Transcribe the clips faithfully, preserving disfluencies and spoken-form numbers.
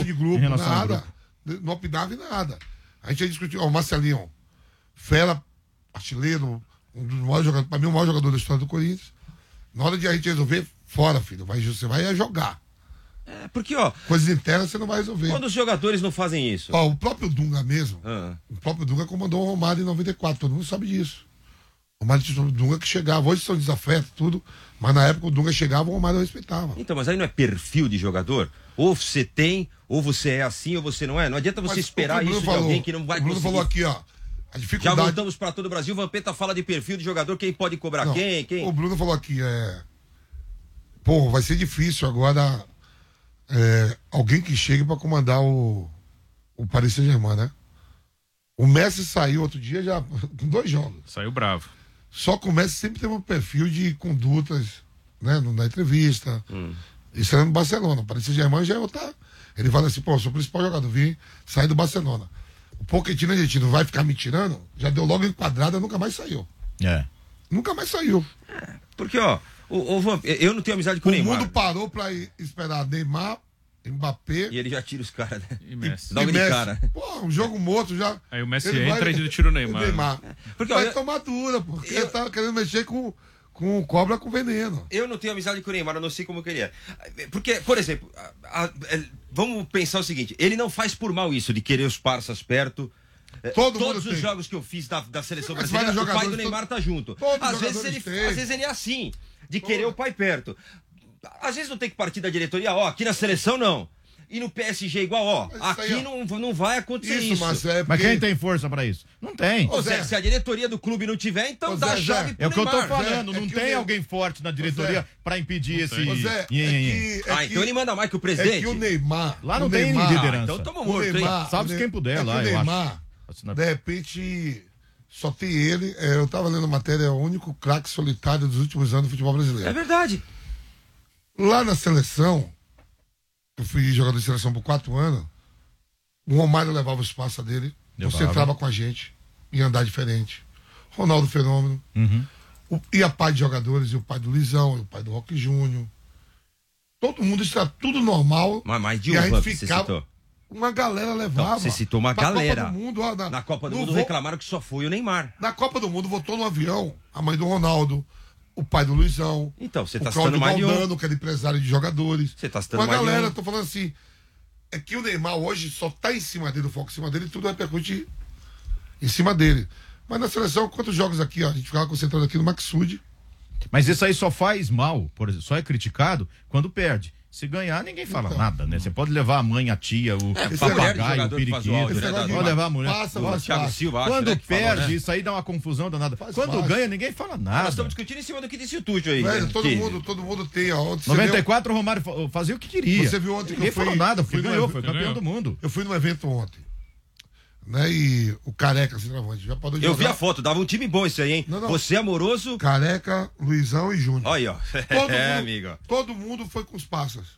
de grupo, nada. Grupo. Não opinava em nada. A gente ia discutir, ó, o Marcelinho, fera, artilheiro, um dos maiores jogadores, pra mim, o maior jogador da história do Corinthians. Na hora de a gente resolver, fora, filho, vai, você vai jogar. É, porque, ó... Coisas internas você não vai resolver. Quando os jogadores não fazem isso... Ó, o próprio Dunga mesmo, ah. o próprio Dunga comandou o Romário em noventa e quatro, todo mundo sabe disso. O Romário tinha o Dunga que chegava, hoje são desafetos, tudo, mas na época o Dunga chegava, o Romário respeitava. Então, mas aí não é perfil de jogador? Ou você tem, ou você é assim, ou você não é. Não adianta você mas esperar isso falou, de alguém que não vai conseguir. O Bruno conseguir. falou aqui, ó, a dificuldade... Já voltamos para todo o Brasil, o Vampeta fala de perfil de jogador, quem pode cobrar não, quem, quem... O Bruno falou aqui, é... Pô, vai ser difícil agora... É, alguém que chegue para comandar o, o Paris Saint-Germain, né? O Messi saiu outro dia já com dois jogos. Saiu bravo. Só que o Messi sempre teve um perfil de condutas, né? Na entrevista. Hum. Isso era no Barcelona. O Paris Saint-Germain já é outra. Ele fala assim, pô, sou o principal jogador, vim sair do Barcelona. O Pochettino argentino vai ficar me tirando, já deu logo enquadrada, nunca mais saiu. É. Nunca mais saiu. É, porque, ó, o, o, eu não tenho amizade com o Neymar. O mundo parou pra esperar Neymar, Mbappé. E ele já tira os caras, né? E Messi. Logo de cara. Pô, um jogo morto já. Aí o Messi ele entra vai, e tira o Neymar. O Neymar. É. Porque, vai ó, eu, tomar dura, porque eu, ele tá querendo mexer com, com cobra com veneno. Eu não tenho amizade com o Neymar, eu não sei como eu queria. Porque, por exemplo, a, a, a, vamos pensar o seguinte: ele não faz por mal isso de querer os parças perto. Todo Todos os tem. jogos que eu fiz da, da seleção Mas brasileira, o pai do todo, Neymar tá junto. Às vezes, ele, às vezes ele é assim, de Todo. querer o pai perto. Às vezes não tem que partir da diretoria, ó, aqui na seleção não. E no P S G igual, ó, aqui aí, ó. Não, não vai acontecer isso. isso. Mas, é porque... mas quem tem força pra isso? Não tem. Ô, Zé, se a diretoria do clube não tiver, então Ô, dá Zé, a chave Zé. pro É o que Neymar. eu tô falando, Zé, não é tem o... alguém forte na diretoria Zé. pra impedir esse... Ô, Zé, é que, é ah, que... então ele manda mais que o presidente? É que o Neymar... Lá não o tem Neymar, liderança. Ah, então tamo morto, Neymar, Salve quem puder é lá, o eu Neymar, acho. De repente, só tem ele. É, eu tava lendo a matéria, é o único craque solitário dos últimos anos do futebol brasileiro. É verdade. Lá na seleção, eu fui jogador de seleção por quatro anos, o Romário levava o espaço dele, levava. Você entrava com a gente, ia andar diferente. Ronaldo Fenômeno, uhum. o, e a pai de jogadores, e o pai do Luizão, e o pai do Roque Júnior. Todo mundo está tudo normal. Mas mais de e um, a gente você ficava, citou. Uma galera levava. Não, você citou uma galera. Copa do Mundo, ó, na, na Copa do Mundo vo... reclamaram que só foi o Neymar. Na Copa do Mundo votou no avião a mãe do Ronaldo, o pai do Luizão. Então, você tá o Cláudio citando mais Valdano, de um. que era empresário de jogadores. Você tá citando uma mais galera, de um. tô falando assim, é que o Neymar hoje só tá em cima dele, o foco em cima dele, e tudo repercute em cima dele. Mas na seleção, quantos jogos aqui, ó, a gente ficava concentrado aqui no Maxud. Mas isso aí só faz mal, por exemplo, só é criticado quando perde. Se ganhar, ninguém fala então, nada, né? Você pode levar a mãe, a tia, o é, papagaio, o periquito. Áudio, né, pode levar a mulher. Passa, o Thiago Silva, acho, quando né, perde, falou, né? Isso aí dá uma confusão danada. Faz Quando fácil. ganha, ninguém fala nada. Ah, nós estamos discutindo em cima do que disse o Túlio aí. Velho, né? todo, que... mundo, todo mundo tem. Ó, noventa e quatro, o Romário fazia o que queria. Você viu ontem que ninguém eu fui, falou nada, porque fui ganhou, no, foi campeão ganhou. do mundo. Eu fui num evento ontem. Né? E o Careca, centroavante, já parou de Eu jogar. vi a foto, dava um time bom esse aí, hein? Não, não. Você amoroso. Careca, Luizão e Júnior. Olha aí, ó. Todo é, mundo, amigo. Todo mundo foi com os passas.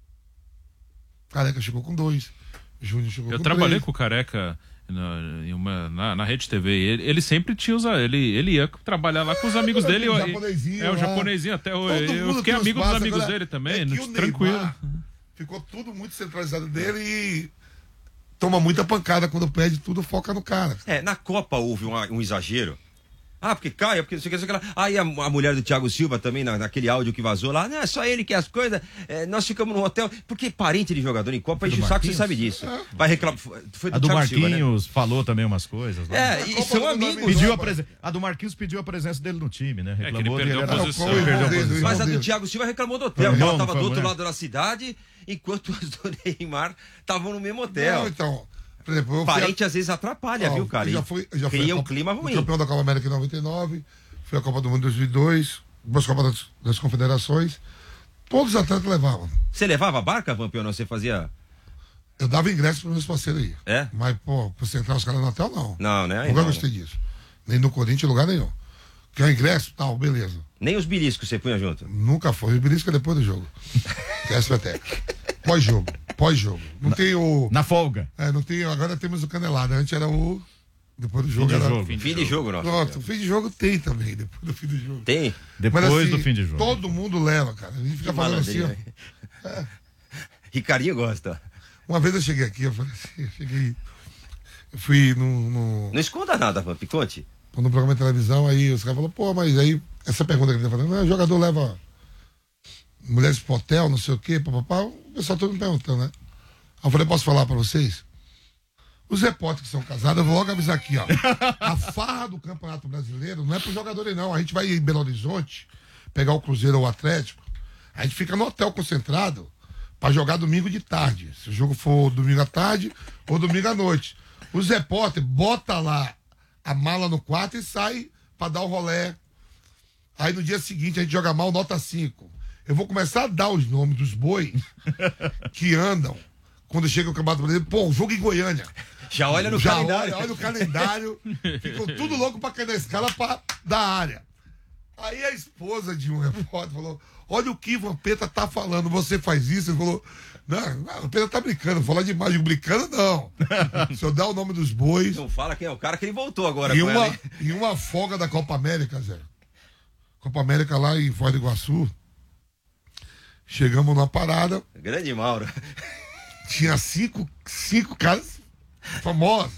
Careca chegou com dois. Júnior chegou Eu com trabalhei três. com o Careca na, em uma, na, na Rede T V. Ele, ele sempre tinha os. Ele, ele ia trabalhar lá com os amigos É, dele. o eu- japonesinho é, o lá. japonesinho até hoje. Todo Eu mundo fiquei tem os amigo dos passos, amigos agora, dele também, é que no- o tranquilo. Neymar ficou tudo muito centralizado dele e toma muita pancada quando perde, tudo foca no cara. É, na Copa houve um, um exagero. Ah, porque cai, porque não sei o que, não sei o que lá. Aí a, a mulher do Thiago Silva também, na, naquele áudio que vazou lá, não é só ele que é as coisas, é, nós ficamos no hotel. Porque parente de jogador em Copa enche o saco, você sabe disso. É. Vai reclamar. Foi do, A do Thiago Marquinhos Silva, falou também umas coisas. né? Né? É, e Copa são do amigos. Mundo Pediu a, Copa. presen... a do Marquinhos pediu a presença dele no time, né? que ele Reclamou perdeu ele a era- posição. Ele perdeu a Irmão dele, posição. Mas a do dele. Thiago Silva reclamou do hotel, Foi que ela irmão, tava foi do outro mulher. lado da cidade, enquanto os do Neymar estavam no mesmo hotel. Não, então, por exemplo, eu fui Parente às vezes atrapalha, Ó, viu, cara? eu já E fui, eu já fui cria um Copa- clima fui ruim. campeão da Copa América em noventa e nove, fui a Copa do Mundo em dois mil e dois, duas Copas das, das Confederações. Todos os atletas levavam. Você levava a barca, Vampiro, ou não? Você fazia... Eu dava ingresso para meus parceiros aí. É? Mas, pô, pra você entrar os caras no hotel, não. Não, né? Aí Nunca não, gostei disso. Nem no Corinthians, em lugar nenhum. Quer ingresso? Tal, beleza. Nem os beliscos você punha junto. Nunca foi. O belisco é depois do jogo. Que é a Espeteca. Pós-jogo. Pós-jogo. Não Na- tem o. Na folga. É, não tem. Agora temos o canelado. Antes era o. Depois do jogo de era. jogo. Fim de jogo, nossa. Pronto, o fim de jogo tem também, depois do fim do jogo. Tem? Depois Mas, assim, do fim de jogo. Todo mundo leva, cara. A gente fica falando assim, ó. Malandrinho, né? Ricardinho gosta. Uma vez eu cheguei aqui, eu falei assim, eu cheguei. Eu fui no. no Não esconda nada, Vamp, conte. no programa de televisão, aí os caras falaram, pô, mas aí, essa pergunta que ele tá falando, ah, o jogador leva mulheres pro hotel, não sei o quê, papapá, o pessoal todo me perguntando, né? Aí eu falei, posso falar pra vocês? Os repórteres que são casados, eu vou logo avisar aqui, ó. A farra do Campeonato Brasileiro não é pros jogadores, não. A gente vai em Belo Horizonte, pegar o Cruzeiro ou o Atlético, a gente fica no hotel concentrado pra jogar domingo de tarde. Se o jogo for domingo à tarde ou domingo à noite. Os repórteres botam lá a mala no quarto e saem pra dar o rolê. Aí no dia seguinte a gente joga mal, nota cinco. Eu vou começar a dar os nomes dos bois que andam quando chega o Campeonato Brasileiro. Pô, jogo em Goiânia. Já olha no Já calendário. Olha, olha o calendário. Ficam tudo louco pra cair na escala pra, da área. Aí a esposa de um repórter falou: olha o que Vampeta tá falando, você faz isso? Ele falou: não, não, o Vampeta tá brincando, falar de imagem brincando, não. Se eu der o nome dos bois. Não fala quem é o cara que ele voltou agora Em com uma, ela, hein? em uma folga da Copa América, Zé. Copa América lá em Foz do Iguaçu. Chegamos numa parada. Grande Mauro. Tinha cinco, cinco caras famosos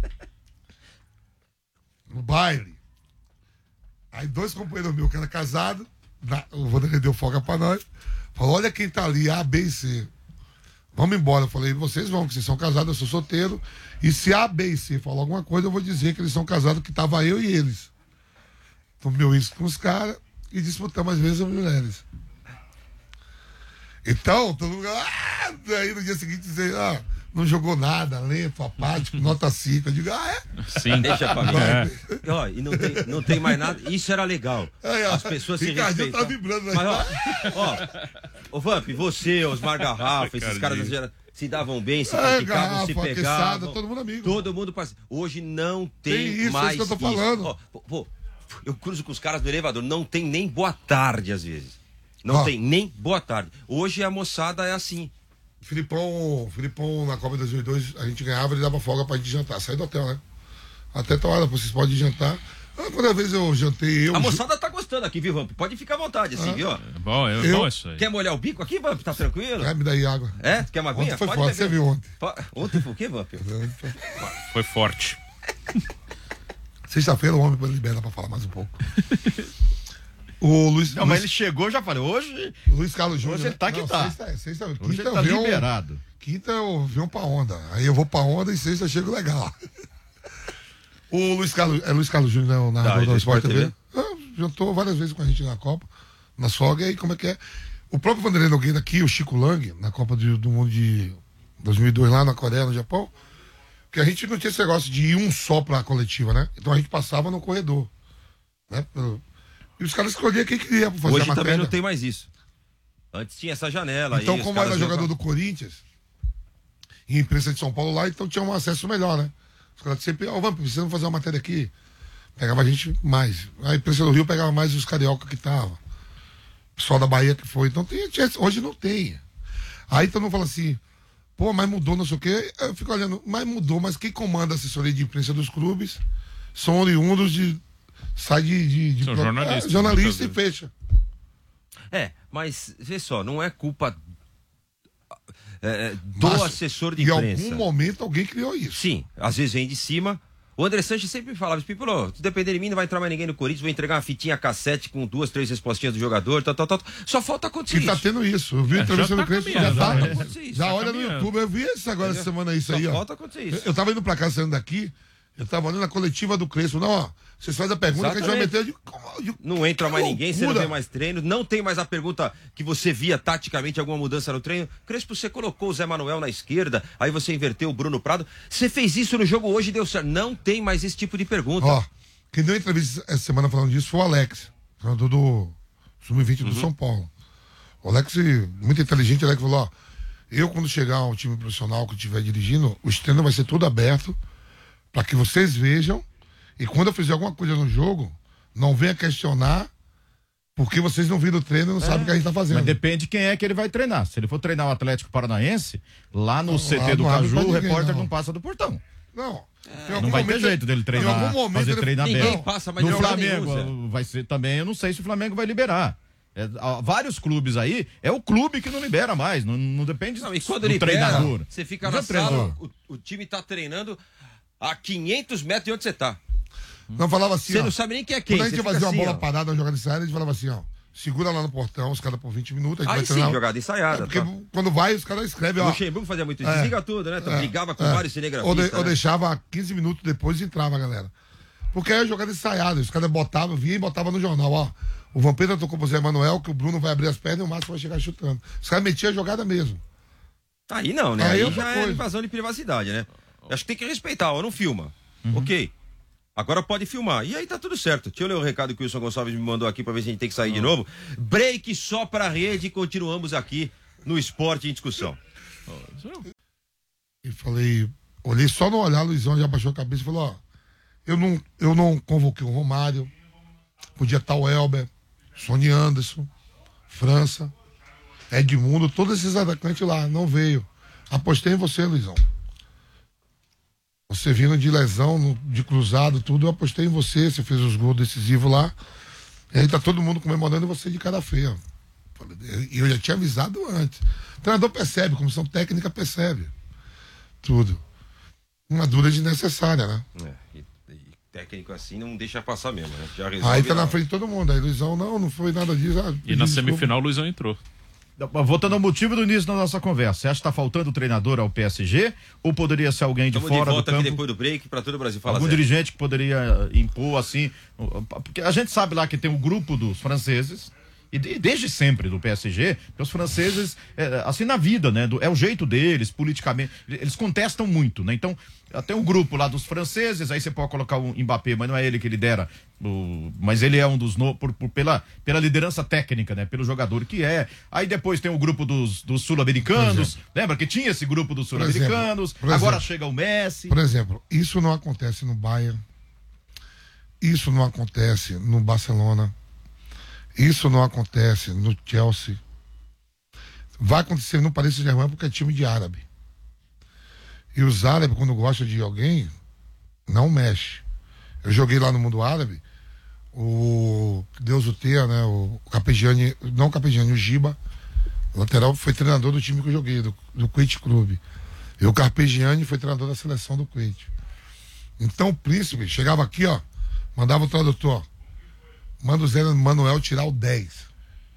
no baile. Aí dois companheiros meus que eram casados, o Vanderlei deu folga pra nós, falou: olha quem tá ali, A, B e C. Vamos embora. Eu falei: vocês vão, que vocês são casados, eu sou solteiro. E se A, B e C falar alguma coisa, eu vou dizer que eles são casados, que tava eu e eles. Tomei isso com os caras e disputamos às vezes as mulheres. Então, todo mundo. Ah! Aí no dia seguinte dizer, ah, não jogou nada, lento, apático, nota cinco. Eu digo, ah, é? Sim. Deixa pra mim. É. E, ó, e não tem, não tem mais nada. Isso era legal. Aí, ó, As pessoas se Ricardinho tá respeitam. vibrando, né? Mas, ó, ó, ô Vamp, você, Osmar Garrafa, esses caras da gera- se davam bem, se É, criticavam, Garrafa, se pegavam. Quesada, todo mundo amigo. Todo mundo parceiro. Hoje não tem, Tem isso, mais é isso que eu tô falando. Ó, pô, pô, eu cruzo com os caras no elevador, não tem nem boa tarde às vezes. Não Ó. tem nem boa tarde. Hoje a moçada é assim. Filipão, Filipão, na Copa de dois mil e dois, a gente ganhava, ele dava folga pra gente jantar. Sair do hotel, né? Até tal hora, vocês podem jantar. Ah, quando às vezes eu jantei, eu. A moçada tá gostando aqui, viu, Vamp? Pode ficar à vontade, assim, Ah. viu? É bom, é Eu- bom isso aí. Quer molhar o bico aqui, Vamp? Tá tranquilo? Quer me dar aí água? É? Tu quer uma aguinha? Ontem foi Pode foda, beber. você viu ontem. Po- Ontem foi o quê, Vamp? Foi forte. Sexta-feira o homem libera pra falar mais um pouco. O Luiz, Não, mas ele Luiz, chegou, já falei, hoje, Luiz Carlos Júnior. Hoje ele tá que não, tá. Sexta, sexta, hoje quinta ele eu tá venho- liberado. Quinta eu venho pra onda. Aí eu vou pra onda e sexta eu chego legal. O Luiz Carlos, é Luiz Carlos Júnior, né, o narrador Da da Sport Sport T V. Ah, jantou várias vezes com a gente na Copa, na sogra, e aí como é que é? O próprio Vanderlei Nogueira aqui, o Chico Lang, na Copa de- do Mundo de dois mil e dois lá na Coreia, no Japão, que a gente não tinha esse negócio de ir um só pra coletiva, né? Então a gente passava no corredor, né? Pelo- E os caras escolhiam quem queria pra fazer Hoje a matéria. também não tem mais isso. Antes tinha essa janela Então, aí. os como caras era iam jogador pra- do Corinthians e imprensa de São Paulo lá, então tinha um acesso melhor, né? Os caras sempre, ó, vamos, precisamos fazer uma matéria aqui. Pegava a gente mais. A imprensa do Rio pegava mais os carioca que tava. O pessoal da Bahia que foi. Então tinha, tinha- hoje não tem. Aí todo mundo fala assim, pô, mas mudou, não sei o quê. Eu fico olhando, mas mudou, mas quem comanda a assessoria de imprensa dos clubes são oriundos de. Sai de. de, de São pro- jornalistas, é, jornalista e muitas fecha. É, mas vê só, não é culpa é, do Mas, assessor de em imprensa. algum momento alguém criou isso. Sim, às vezes vem de cima. O André Sanches sempre falava, Pipolo, se depender de mim não vai entrar mais ninguém no Corinthians, vou entregar uma fitinha cassete com duas, três respostinhas do jogador, tal, tal, tal. Só falta acontecer E tá isso. tendo isso. Eu vi a É, entrevista já do tá Crespo, já caminhando, tá. né? acontecer isso. Já Tá olha no caminhando. YouTube, eu vi isso agora essa semana isso Só aí, ó. falta acontecer isso. Eu, eu tava indo pra casa saindo daqui, eu tava olhando a coletiva do Crespo. Não, ó, vocês fazem a pergunta que a gente vai meter. Eu digo, como- eu digo, Não entra mais que ninguém, você não loucura. vê mais treino, não tem mais a pergunta que você via taticamente alguma mudança no treino. Crespo, você colocou o Zé Manuel na esquerda, aí você inverteu o Bruno Prado. Você fez isso no jogo hoje e deu certo. Não tem mais esse tipo de pergunta. Ó, quem deu entrevista essa semana falando disso foi o Alex, treinador do sub vinte do São Paulo. O Alex, muito inteligente, o Alex falou, ó, eu quando chegar um time profissional que eu estiver dirigindo, o treino vai ser todo aberto para que vocês vejam e quando eu fizer alguma coisa no jogo, não venha questionar porque vocês não viram o treino e não sabem o que a gente tá fazendo. Mas depende de quem é que ele vai treinar. Se ele for treinar o Atlético Paranaense, lá no C T lá do não abre Caju, pra o ninguém, repórter não. não passa do portão. Não. Em Não algum vai ter momento- jeito dele Em treinar, algum momento fazer ele- treino Ninguém aberto. passa mais No de lugar Flamengo nenhum, Zé. vai ser também, eu não sei se o Flamengo vai liberar. É, há vários clubes aí, é o clube que não libera mais, não, não depende não, e quando do libera, treinador. Você fica Não na é treinador. sala, o, o time tá treinando a quinhentos metros de onde você tá. Não falava assim, Você ó, não sabe nem quem é quem. quando a gente você ia fazer fica uma assim, bola ó. parada, uma jogada ensaiada, a gente falava assim, ó, segura lá no portão, os caras por vinte minutos, a gente Aí vai sim, treinar. jogada ensaiada. É, porque tá. quando vai, os caras escrevem, O ó. Luxemburgo fazia muito isso. É. Desliga tudo, né? Então, É, brigava com é. vários Ou, de- cinegrafistas. ou né? deixava quinze minutos depois e entrava, galera. Porque aí a jogada ensaiada, os caras botavam, vinha e botavam no jornal, ó. O Vampeta tocou pro Zé Manuel, que o Bruno vai abrir as pernas e o Márcio vai chegar chutando. Os caras metiam a jogada mesmo. Aí não, né? Aí Aí, é outra já é coisa. invasão de privacidade, né? Acho que tem que respeitar, ó, não filma. Ok. Agora pode filmar. E aí tá tudo certo. Deixa eu ler o recado que o Wilson Gonçalves me mandou aqui pra ver se a gente tem que sair de novo. Break só pra rede e continuamos aqui no Esporte em Discussão. E falei, olhei só no olhar, Luizão já baixou a cabeça e falou, ó, eu não, eu não convoquei o Romário, podia estar o Elber, Sony Anderson, França, Edmundo, todos esses atacantes lá, não veio. Apostei em você, Luizão. Você vindo de lesão, no- de cruzado, tudo, eu apostei em você, você fez os gols decisivos lá. E aí tá todo mundo comemorando você de cara feia. Falei, E eu já tinha avisado antes. O treinador percebe, comissão técnica percebe. Tudo. Uma dura desnecessária, né? É, e, e técnico assim não deixa passar mesmo, né? Já resolve Aí tá lá. na frente de todo mundo. Aí Luizão, não, não foi nada disso. Ah, E pedi na desculpa. semifinal o Luizão entrou. Voltando ao motivo do início da nossa conversa, você acha que está faltando treinador ao P S G? Ou poderia ser alguém de Estamos de fora do volta aqui campo? depois do break pra todo o Brasil falar Algum sério. dirigente que poderia impor assim, porque a gente sabe lá que tem um grupo dos franceses e de- desde sempre do P S G, que os franceses é, assim na vida, né, do- é o jeito deles politicamente, eles contestam muito, né? Então tem um grupo lá dos franceses, aí você pode colocar o Mbappé, mas não é ele que lidera, o, mas ele é um dos no, por, por- pela pela liderança técnica, né, pelo jogador que é. Aí depois tem o grupo dos, dos sul-americanos, lembra que tinha esse grupo dos Por exemplo, sul-americanos? por Agora exemplo. chega o Messi. Por exemplo, isso não acontece no Bayern. Isso não acontece no Barcelona. Isso não acontece no Chelsea. Vai acontecer no Paris Saint-Germain porque é time de árabe. E os árabes, quando gostam de alguém, não mexe. Eu joguei lá no mundo árabe, o Deus o tenha, né? O Capegiani, não o Capegiani, o Giba, o lateral, foi treinador do time que eu joguei, do, do Kuwait Clube. E o Carpegiani foi treinador da seleção do Kuwait. Então o príncipe chegava aqui, ó, mandava o tradutor, manda o Zé Manuel tirar o dez.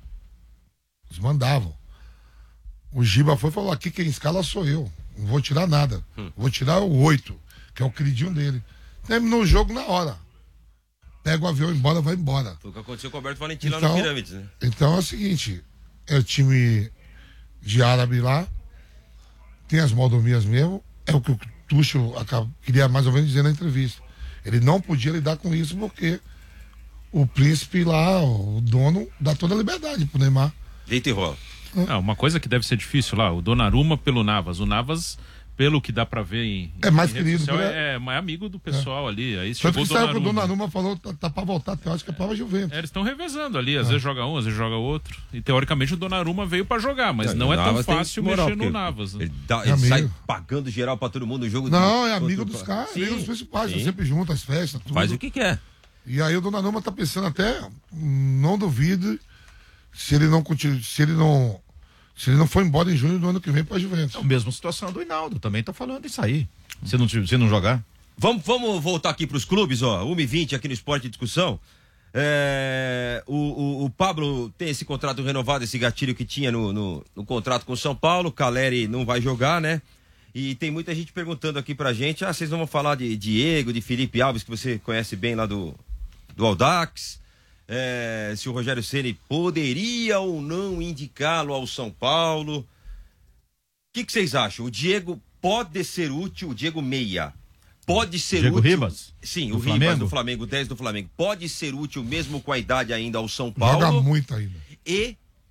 Eles mandavam. O Giba foi e falou, aqui quem escala sou eu. Não vou tirar nada. Hum. Vou tirar o oito, que é o queridinho dele. Terminou o jogo na hora. Pega o avião embora, vai embora. Foi o que aconteceu com o Alberto Valentim lá Então, no Pirâmides, né? então é o seguinte, é o time de árabe lá, tem as maldomias mesmo, é o que o Tuchel acaba- queria mais ou menos dizer na entrevista. Ele não podia lidar com isso porque o príncipe lá, o dono, dá toda a liberdade pro Neymar. Deita e rola. Ah, uma coisa que deve ser difícil lá, o Donnarumma pelo Navas. O Navas, pelo que dá pra ver em, É mais em rede querido, social, por- é, é mais amigo do pessoal ali. Aí Tanto chegou que o saiu que o Donnarumma. Donnarumma falou, tá, tá pra voltar, até acho que é pra Juventus. É, eles estão revezando ali, às vezes joga um, às vezes joga outro. E teoricamente o Donnarumma veio pra jogar, mas não, o é tão Navas tem fácil moral, mexer no porque Navas. né? Ele, dá- É ele sai amigo. pagando geral pra todo mundo no jogo. Não, do- é amigo contra- dos caras, Sim, amigo dos principais, tá sim. sempre junto, as festas, tudo. Faz o que quer. E aí o Donnarumma tá pensando até, não duvido, se ele não continua, se ele não, se ele não for embora em junho do ano que vem pra Juventus. É a mesma situação do Hinaldo, também tá falando isso aí. Se não, se não jogar. Vamos, vamos voltar aqui pros clubes, ó. uma e vinte aqui no Esporte de Discussão. É, o, o, o Pablo tem esse contrato renovado, esse gatilho que tinha no, no, no contrato com o São Paulo. Caleri não vai jogar, né? E tem muita gente perguntando aqui pra gente: ah, vocês não vão falar de Diego, de Felipe Alves, que você conhece bem lá do, do Audax. É, se o Rogério Ceni poderia ou não indicá-lo ao São Paulo. O que, que vocês acham? O Diego pode ser útil, o Diego Meia. Pode ser Diego útil. Ribas? Sim, Do o Ribas Flamengo? do Flamengo, dez do Flamengo. Pode ser útil mesmo com a idade ainda ao São Paulo. Joga muito ainda. E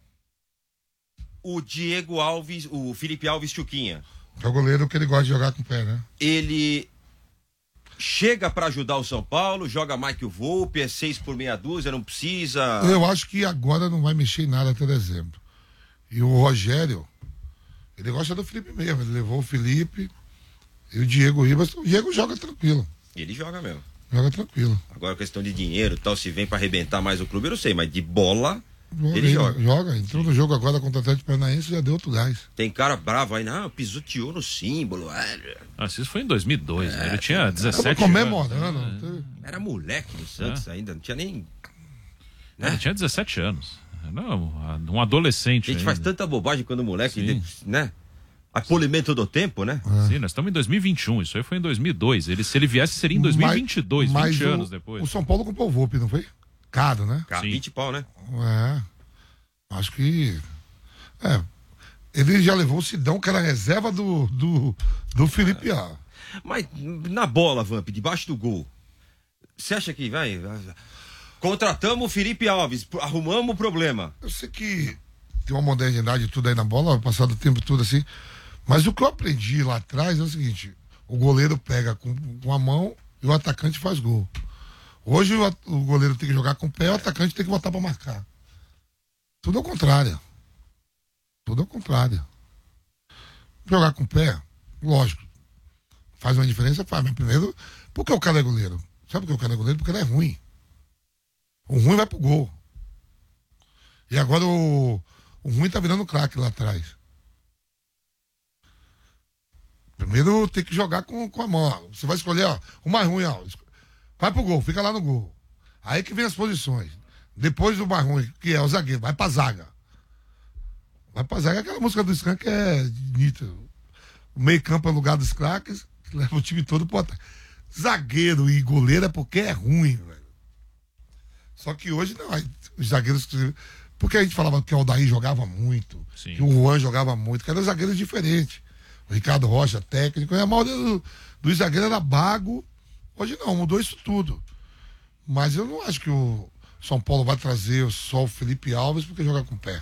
o Diego Alves, o Felipe Alves Chuquinha. Que é o goleiro que ele gosta de jogar com o pé, né? Ele chega pra ajudar o São Paulo, joga mais que o Volpe, é seis por meia dúzia, não precisa. Eu acho que agora não vai mexer em nada até dezembro. E o Rogério, ele gosta do Felipe mesmo. Ele levou o Felipe e o Diego Ribas. O Diego joga tranquilo. Ele joga mesmo. Joga tranquilo. Agora questão de dinheiro e tal, se vem pra arrebentar mais o clube, eu não sei, mas de bola, Ele joga. Joga. Entrou no jogo agora contra o Atlético Paranaense e já deu outro gás. Tem cara bravo aí, não, pisoteou no símbolo. É. Ah, isso foi em dois mil e dois, é, né? Ele tinha dezessete Tava comemorando. anos. É. Era moleque no Santos é. ainda, não tinha nem... Né? Ele tinha dezessete anos. Não, um adolescente. A gente ainda. faz tanta bobagem quando o moleque, né? A polimento do tempo, né? É. Sim, nós estamos em dois mil e vinte e um, isso aí foi em dois mil e dois. Ele, se ele viesse, seria em dois mil e vinte e dois, mas, vinte mas anos o, depois. O São Paulo comprou o Volpe, não foi? Caro, né? Cara, Sim. vinte pau, né? É. Acho que. É. Ele já levou o Sidão, que era reserva do, do, do Felipe A. Mas na bola, Vamp, debaixo do gol, você acha que vai... Contratamos o Felipe Alves, arrumamos o problema. Eu sei que tem uma modernidade e tudo aí na bola, passado o tempo todo assim. Mas o que eu aprendi lá atrás é o seguinte: o goleiro pega com, com a mão e o atacante faz gol. Hoje o, o goleiro tem que jogar com o pé e o atacante tem que botar pra marcar. Tudo ao contrário. Tudo ao contrário. Jogar com o pé, lógico, faz uma diferença, faz. Mas primeiro, por que o cara é goleiro? Sabe por que o cara é goleiro? Porque ele é ruim. O ruim vai pro gol. E agora o, o ruim tá virando craque lá atrás. Primeiro tem que jogar com, com a mão. Ó. Você vai escolher, ó, o mais ruim, ó. Vai pro gol, fica lá no gol. Aí que vem as posições. Depois do mais ruim, que é o zagueiro, vai pra zaga. Vai pra zaga, aquela música do Skank é nítido. O meio campo é o lugar dos craques, que leva o time todo pro ataque. Zagueiro e goleiro é porque é ruim, velho. Só que hoje não, aí, os zagueiros. Porque a gente falava que o Aldair jogava muito, Sim. que o Juan jogava muito, que eram zagueiros diferentes. O Ricardo Rocha, técnico, e a maioria do, dos zagueiros era bago. Hoje não, mudou isso tudo. Mas eu não acho que o São Paulo vai trazer só o Felipe Alves porque joga com o pé.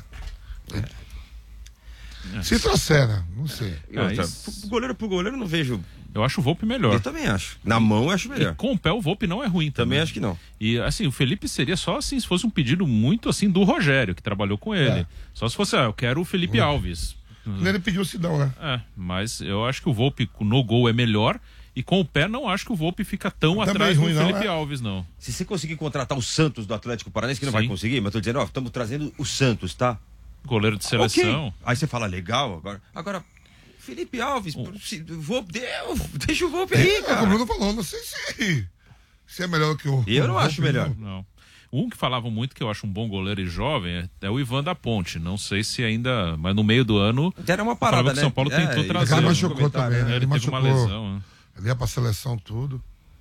É. Se trouxer, né? Não sei. E outra, Ah, isso- pro goleiro pro goleiro eu não vejo. Eu acho o Volpe melhor. Eu também acho. Na mão eu acho melhor. E com o pé o Volpe não é ruim também. Também acho que não. E assim, o Felipe seria só assim, se fosse um pedido muito assim do Rogério, que trabalhou com ele. É. Só se fosse, ah, eu quero o Felipe Alves. Ele pediu o Sidão, né? É, mas eu acho que o Volpe no gol é melhor. E com o pé não acho que o Volpe fica tão Também atrás ruim, do não, Felipe é? Alves, não. Se você conseguir contratar o Santos do Atlético Paranaense, que não Sim. vai conseguir, mas eu tô dizendo, ó, estamos trazendo o Santos, tá? Goleiro de seleção. Ok. Aí você fala, legal, agora. Agora, Felipe Alves, se, vou, deu, deixa o Volpe aí, É, como o cara. Bruno falou, não sei se, se é melhor que o. Eu não o acho Volpe, melhor. não. Não. Um que falavam muito que eu acho um bom goleiro e jovem é, é o Ivan da Ponte. Não sei se ainda. Mas no meio do ano. Era uma Falava parada, que né? São Paulo tentou ele- trazer. O cara né? machucou comentário, também, né? né? Ele Ele teve uma machucou. lesão. Né? Ele ia pra seleção, tudo.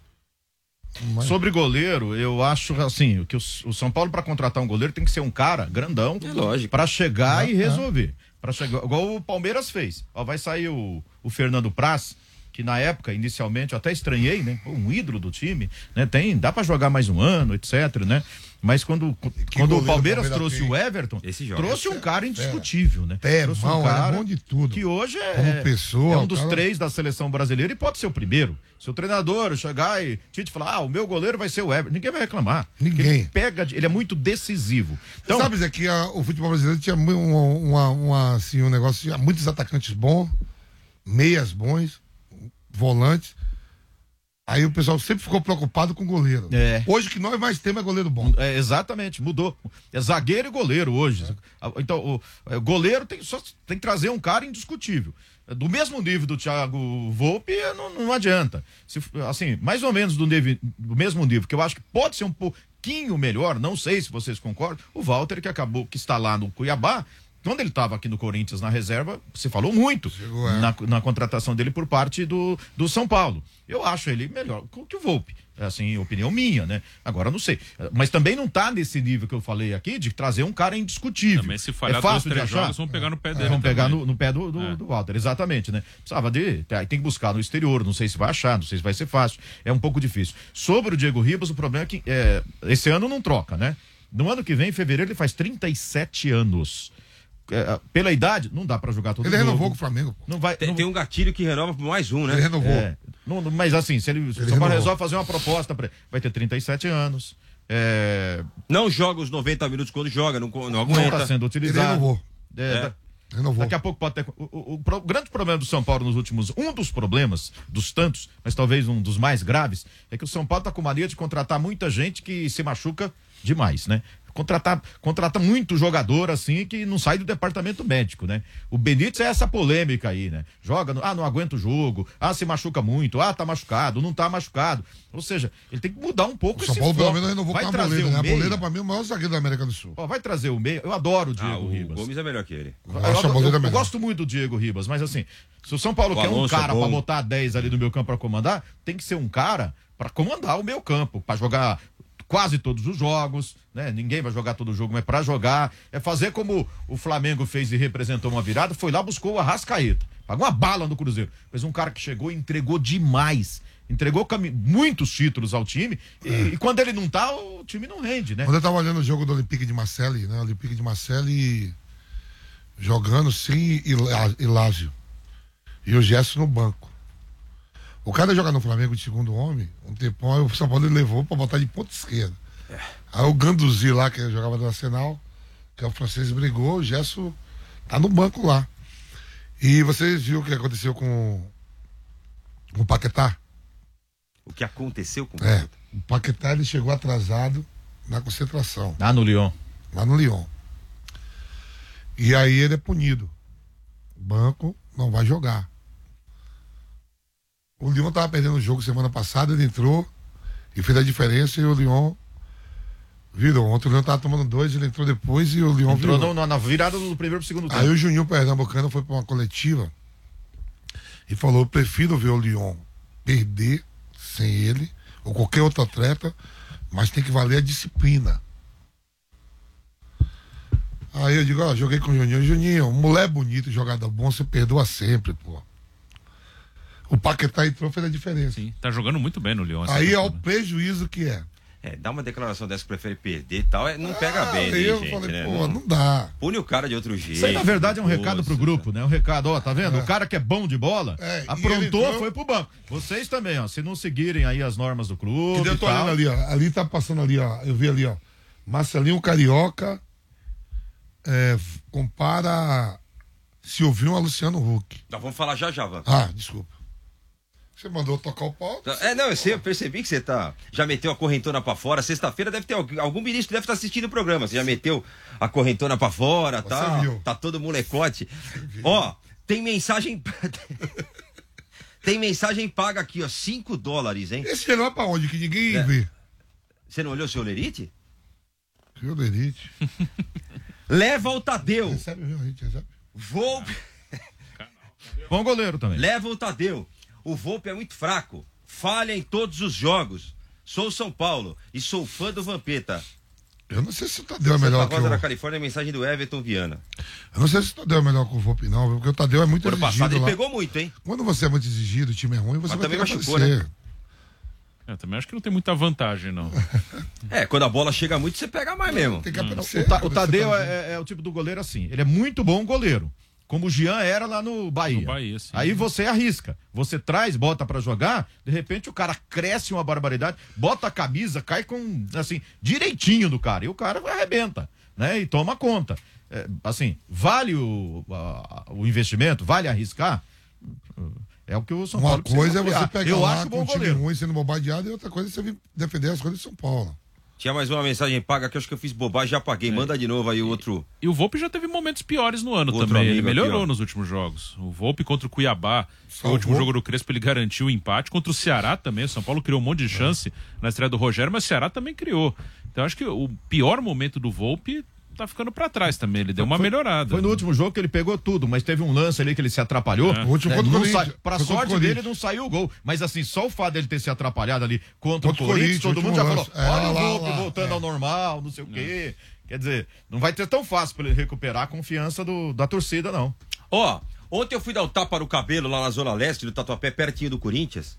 Mas- Sobre goleiro, eu acho assim, que o, o São Paulo, para contratar um goleiro, tem que ser um cara grandão É lógico. para chegar Ah, e tá. resolver. Para chegar, igual o Palmeiras fez. Ó, vai sair o, o Fernando Praz, que na época, inicialmente, eu até estranhei, né? Um ídolo do time, né? Tem, dá para jogar mais um ano, etc, né? Mas quando, quando goleiro o Palmeiras o Palmeiras trouxe tem? o Everton, Esse joga. trouxe um cara indiscutível, né? Pé, trouxe mão, um cara era bom de tudo. que hoje é, Como pessoa, é um o dos cara- três da seleção brasileira e pode ser o primeiro. Se o treinador chegar e Tite falar, ah, o meu goleiro vai ser o Everton, ninguém vai reclamar. Ninguém. Ele pega, de- ele é muito decisivo. Então, Sabe, Zé, que a- o futebol brasileiro tinha mu- uma, uma, uma, assim, um negócio, tinha muitos atacantes bons, meias bons, volantes. Aí o pessoal sempre ficou preocupado com o goleiro. É. Hoje o que nós mais temos é goleiro bom. é, exatamente, mudou. É zagueiro e goleiro hoje. Então, o, é, goleiro tem, só, tem que trazer um cara indiscutível. Do mesmo nível do Thiago Volpe, não, não adianta. Se, assim, mais ou menos do, nível, do mesmo nível, que eu acho que pode ser um pouquinho melhor, não sei se vocês concordam, o Walter, que acabou, que está lá no Cuiabá, quando ele estava aqui no Corinthians na reserva, se falou muito Chegou, é. na, na contratação dele por parte do, do São Paulo. Eu acho ele melhor que o Volpe. É assim, opinião minha, né? Agora não sei. Mas também não tá nesse nível que eu falei aqui de trazer um cara indiscutível. Também se falhar é dois, fácil de três achar. jogos, vão pegar no pé dele. Vão pegar também. no, no pé do, do, É. do Walter, exatamente, né? Precisava de. Tem que buscar no exterior, não sei se vai achar, não sei se vai ser fácil. É um pouco difícil. Sobre o Diego Ribas, o problema é que é, esse ano não troca, né? No ano que vem, em fevereiro, ele faz trinta e sete anos. É, pela idade, não dá pra jogar todo Ele jogo. renovou com o Flamengo, pô. Não vai. Tem, não- tem um gatilho que renova por mais um, né? Ele renovou. é, não- não- mas assim, se ele, se o Ele São Paulo renovou. resolve fazer uma proposta pra ele, vai ter trinta e sete anos. É, Não joga os noventa minutos quando joga, não, não não aguenta. está sendo Ele utilizado. renovou. É, É. da- Renovou. Daqui a pouco pode ter. O, o- o pro- o grande problema do São Paulo nos últimos. Um dos problemas, dos tantos, mas talvez um dos mais graves, é que o São Paulo está com mania de contratar muita gente que se machuca demais, né? contratar, contrata muito jogador assim que não sai do departamento médico, né? O Benítez é essa polêmica aí, né? Joga, no, ah, não aguenta o jogo, ah, se machuca muito, ah, tá machucado, não tá machucado. Ou seja, ele tem que mudar um pouco O esse São Paulo, foco. pelo menos, renovou Vai com a trazer Arboleda, o né? A meia. Arboleda, pra mim, é o maior zagueiro da América do Sul. Ó, vai trazer o meio. Eu adoro o Diego Ah, o Ribas. Gomes é melhor que ele. Eu Eu, acho a eu, Arboleda eu melhor. gosto muito do Diego Ribas, mas assim, se o São Paulo O quer um Alonso é cara bom. pra botar dez ali no meu campo pra comandar, tem que ser um cara pra comandar o meu campo, pra jogar quase todos os jogos, né? Ninguém vai jogar todo o jogo, mas pra jogar, é fazer como o Flamengo fez e representou uma virada, foi lá, buscou o Arrascaeta, pagou uma bala no Cruzeiro, mas um cara que chegou e entregou demais, entregou cami- muitos títulos ao time, e, e quando ele não tá, o time não rende, né? Quando eu tava olhando o jogo do Olympique de Marseille, né? Olympique de Marseille jogando sim e, Lá- e Lázio. E o Gerson no banco. O cara jogar no Flamengo de segundo homem, um tempão, aí o São Paulo ele levou pra botar de ponta esquerda. Aí o Ganduzi lá, que jogava no Arsenal, que é o francês, brigou, o Gerson tá no banco lá. E vocês viram o que aconteceu com, com o Paquetá? O que aconteceu com o É, o Paquetá ele chegou atrasado na concentração, Ah, no Lyon. lá no Lyon. E aí ele é punido. O banco não vai jogar. O Lyon tava perdendo o jogo semana passada, ele entrou e fez a diferença e o Lyon virou. Ontem o Lyon tava tomando dois, ele entrou depois e o Lyon Entrou virou. no- na virada do primeiro pro segundo tempo. Aí o Juninho Pernambucano foi pra uma coletiva e falou: eu prefiro ver o Lyon perder sem ele, ou qualquer outro atleta, mas tem que valer a disciplina. Aí eu digo, ó, joguei com o Juninho. Juninho, mulher bonito, jogador bom, você perdoa sempre, pô. O Paquetá entrou, fez a diferença. Sim, tá jogando muito bem no Lyon. essa Aí é o temporada. prejuízo que é. É, dá uma declaração dessa que prefere perder e tal, é, não pega Ah, bem, né, aí eu gente, falei, né? pô, não dá. Pune o cara de outro jeito. Isso aí, na verdade, é um recado pro Nossa. grupo, né? Um recado, ó, tá vendo? O cara que é bom de bola, É, e ele aprontou, entrou- foi pro banco. Vocês também, ó, se não seguirem aí as normas do clube E eu e tô tal, olhando ali, ó. Ali tá passando ali, ó. Eu vi ali, ó. Marcelinho Carioca é, compara Silvinho a Luciano Huck. Nós vamos falar já já, Van. Ah, desculpa. Você mandou tocar o pau? É, não, eu sei, eu percebi que você tá. Já meteu a correntona pra fora. Sexta-feira deve ter algum, algum ministro que deve estar assistindo o programa. Você já meteu a correntona pra fora, Você tá? viu. Tá todo molecote. Ó, tem mensagem. Tem mensagem paga aqui, ó. cinco dólares, hein? Esse melhor pra onde? Que ninguém É. vê. Você não olhou o seu Lerite? Viu, Derite? Leva o Tadeu. Recebe, viu? A gente recebe. Volpe. bom goleiro também. Leva o Tadeu. O Volpe é muito fraco. Falha em todos os jogos. Sou São Paulo e sou fã do Vampeta. Eu não sei se o Tadeu é Santa melhor que Rosa o... da Califórnia, mensagem do Everton Viana. Eu não sei se o Tadeu é melhor que o Volpe, não. Porque o Tadeu é muito Ano passado exigido ele lá. pegou muito, hein? Quando você é muito exigido, o time é ruim, você Mas vai ter também que machucou, aparecer. né? Eu também acho que não tem muita vantagem, não. É, quando a bola chega muito, você pega mais mesmo. Tem que O, aparecer. Ta- o quando você Tadeu tá- é, é o tipo do goleiro assim. Ele é muito bom goleiro. Como o Jean era lá no Bahia. No Bahia, sim. Aí você arrisca. Você traz, bota pra jogar, de repente o cara cresce uma barbaridade, bota a camisa, cai com, assim, direitinho do cara. E o cara arrebenta, né? E toma conta. É, assim, vale o, a- o investimento? Vale arriscar? É o que o São Uma Paulo precisa coisa é ampliar. você pegar Eu lá acho com bom um time goleiro. ruim sendo bombardeado e outra coisa é você vir defender as coisas de São Paulo. Tinha mais uma mensagem paga que eu acho que eu fiz bobagem, já paguei. Manda de novo aí o outro. E o Volpe já teve momentos piores no ano Outro também. Ele amigo aqui, melhorou ó. nos últimos jogos. O Volpe contra o Cuiabá, o Salvou. último jogo do Crespo, ele garantiu o empate. Contra o Ceará também. O São Paulo criou um monte de chance na estreia do Rogério, mas o Ceará também criou. Então acho que o pior momento do Volpe tá ficando pra trás também. Ele deu uma Foi- melhorada. Foi no último jogo que ele pegou tudo, mas teve um lance ali que ele se atrapalhou. É. O último É, contra o não Corinthians. sai- pra Foi contra o sorte Corinthians. dele não saiu o gol. Mas assim, só o fato dele ter se atrapalhado ali contra, Contra o o Corinthians, Corinthians, todo mundo já último falou: lance. É, olha o lá, Volpe lá, voltando é. ao normal, não sei o quê. Quer dizer, não vai ter tão fácil pra ele recuperar a confiança do, da torcida, não. Ó, ontem eu fui dar um tapa no cabelo lá na Zona Leste do Tatuapé, pertinho do Corinthians.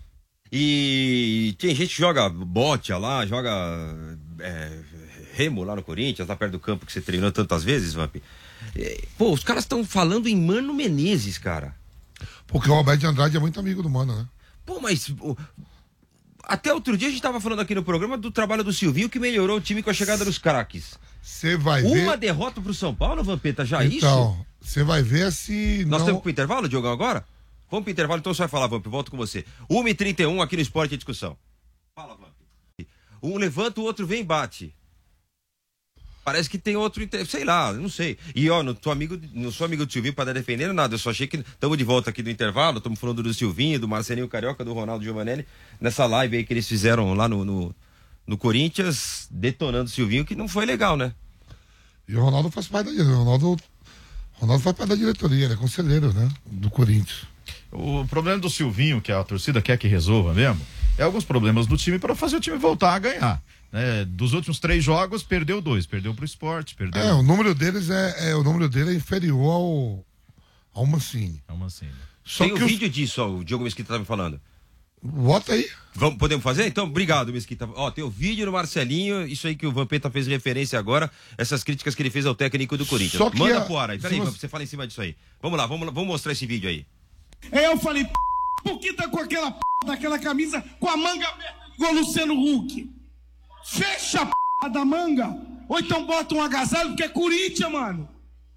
E tem gente que joga bote lá, joga é, remo lá no Corinthians, lá perto do campo que você treinou tantas vezes, Vamp. É, pô, os caras estão falando em Mano Menezes, cara. Porque o Roberto de Andrade é muito amigo do Mano, né? Pô, mas pô, até outro dia a gente tava falando aqui no programa do trabalho do Silvinho que melhorou o time com a chegada dos craques. Você vai Uma ver. derrota pro São Paulo, Vampeta, já isso? Então, você vai ver se. Nós não... temos pro intervalo, Diogão, agora? Vamos pro intervalo, então você vai falar, Vamp, volto com você. uma e trinta e um aqui no Esporte e Discussão. Fala, Vamp. Um levanta, o outro vem e bate. parece que tem outro, sei lá, não sei. E ó, no, teu amigo, não sou amigo do Silvinho pra dar defendendo nada, eu só achei que estamos de volta aqui do intervalo, estamos falando do Silvinho, do Marcelinho Carioca, do Ronaldo Giovanelli, nessa live aí que eles fizeram lá no, no, no Corinthians, detonando o Silvinho, que não foi legal, né? E o Ronaldo faz parte da, o Ronaldo, Ronaldo faz parte da diretoria, ele é conselheiro, né, do Corinthians. O problema do Silvinho, que a torcida quer que resolva mesmo, é alguns problemas do time para fazer o time voltar a ganhar. É, dos últimos três jogos, perdeu dois. Perdeu pro Sport, perdeu... É, o número deles é, é o número dele é inferior ao, ao Mancini. É o Mancini. Só Tem que o os... vídeo disso, ó, o Diogo Mesquita tá me falando. Bota aí. Vamos, podemos fazer? Então, obrigado, Mesquita. Ó, tem o vídeo do Marcelinho, isso aí que o Vampeta fez referência agora, essas críticas que ele fez ao técnico do Corinthians. Só que Manda a... pro ar aí, peraí, você... você fala em cima disso aí. Vamos lá, vamos lá, vamos mostrar esse vídeo aí. Eu falei, p... por que tá com aquela p... daquela camisa com a manga aberta igual o Luciano Huck? Fecha a p... da manga, ou então bota um agasalho, porque é Corinthians, mano.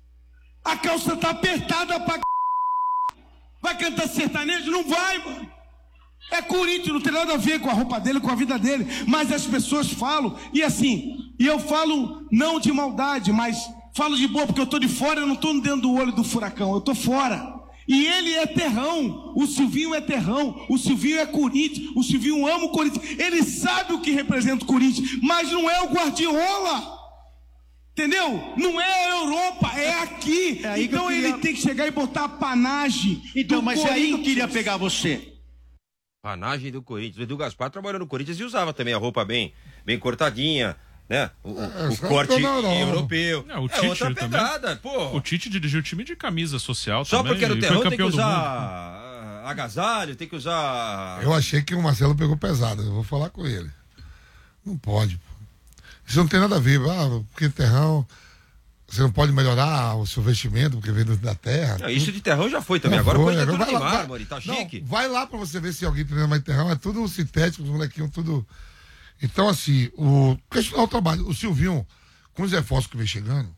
A calça tá apertada pra c... Vai cantar sertanejo? Não vai, mano. É Corinthians, não tem nada a ver com a roupa dele, com a vida dele. Mas as pessoas falam, e assim, e eu falo não de maldade, mas falo de boa, porque eu tô de fora, eu não tô dentro do olho do furacão, eu tô fora. E ele é terrão, o Silvinho é terrão, o Silvinho é Corinthians, o Silvinho ama o Corinthians, ele sabe o que representa o Corinthians, mas não é o Guardiola, entendeu? Não é a Europa, é aqui. É então queria... ele tem que chegar e botar a panagem. Então, mas é aí que eu queria pegar você. Panagem do Corinthians. O Edu Gaspar trabalhou no Corinthians e usava também a roupa bem, bem cortadinha. Né? O, é, o corte europeu. É, o é Tite outra pedrada, pô. O Tite dirigiu o time de camisa social Só também. Só porque era o terrão tem que usar agasalho, tem que usar... Eu achei que o Marcelo pegou pesado, eu vou falar com ele. Não pode, pô. Isso não tem nada a ver, ah, porque terrão... Você não pode melhorar o seu vestimento, porque vem da terra. Não, isso de terrão já foi também. Já agora foi, põe agora vai de mármore, tá não, chique. Vai lá pra você ver se alguém treina mais terrão. É tudo sintético, os molequinhos, tudo... Então, assim, o questionar o trabalho. O Silvinho, com os reforços que vem chegando,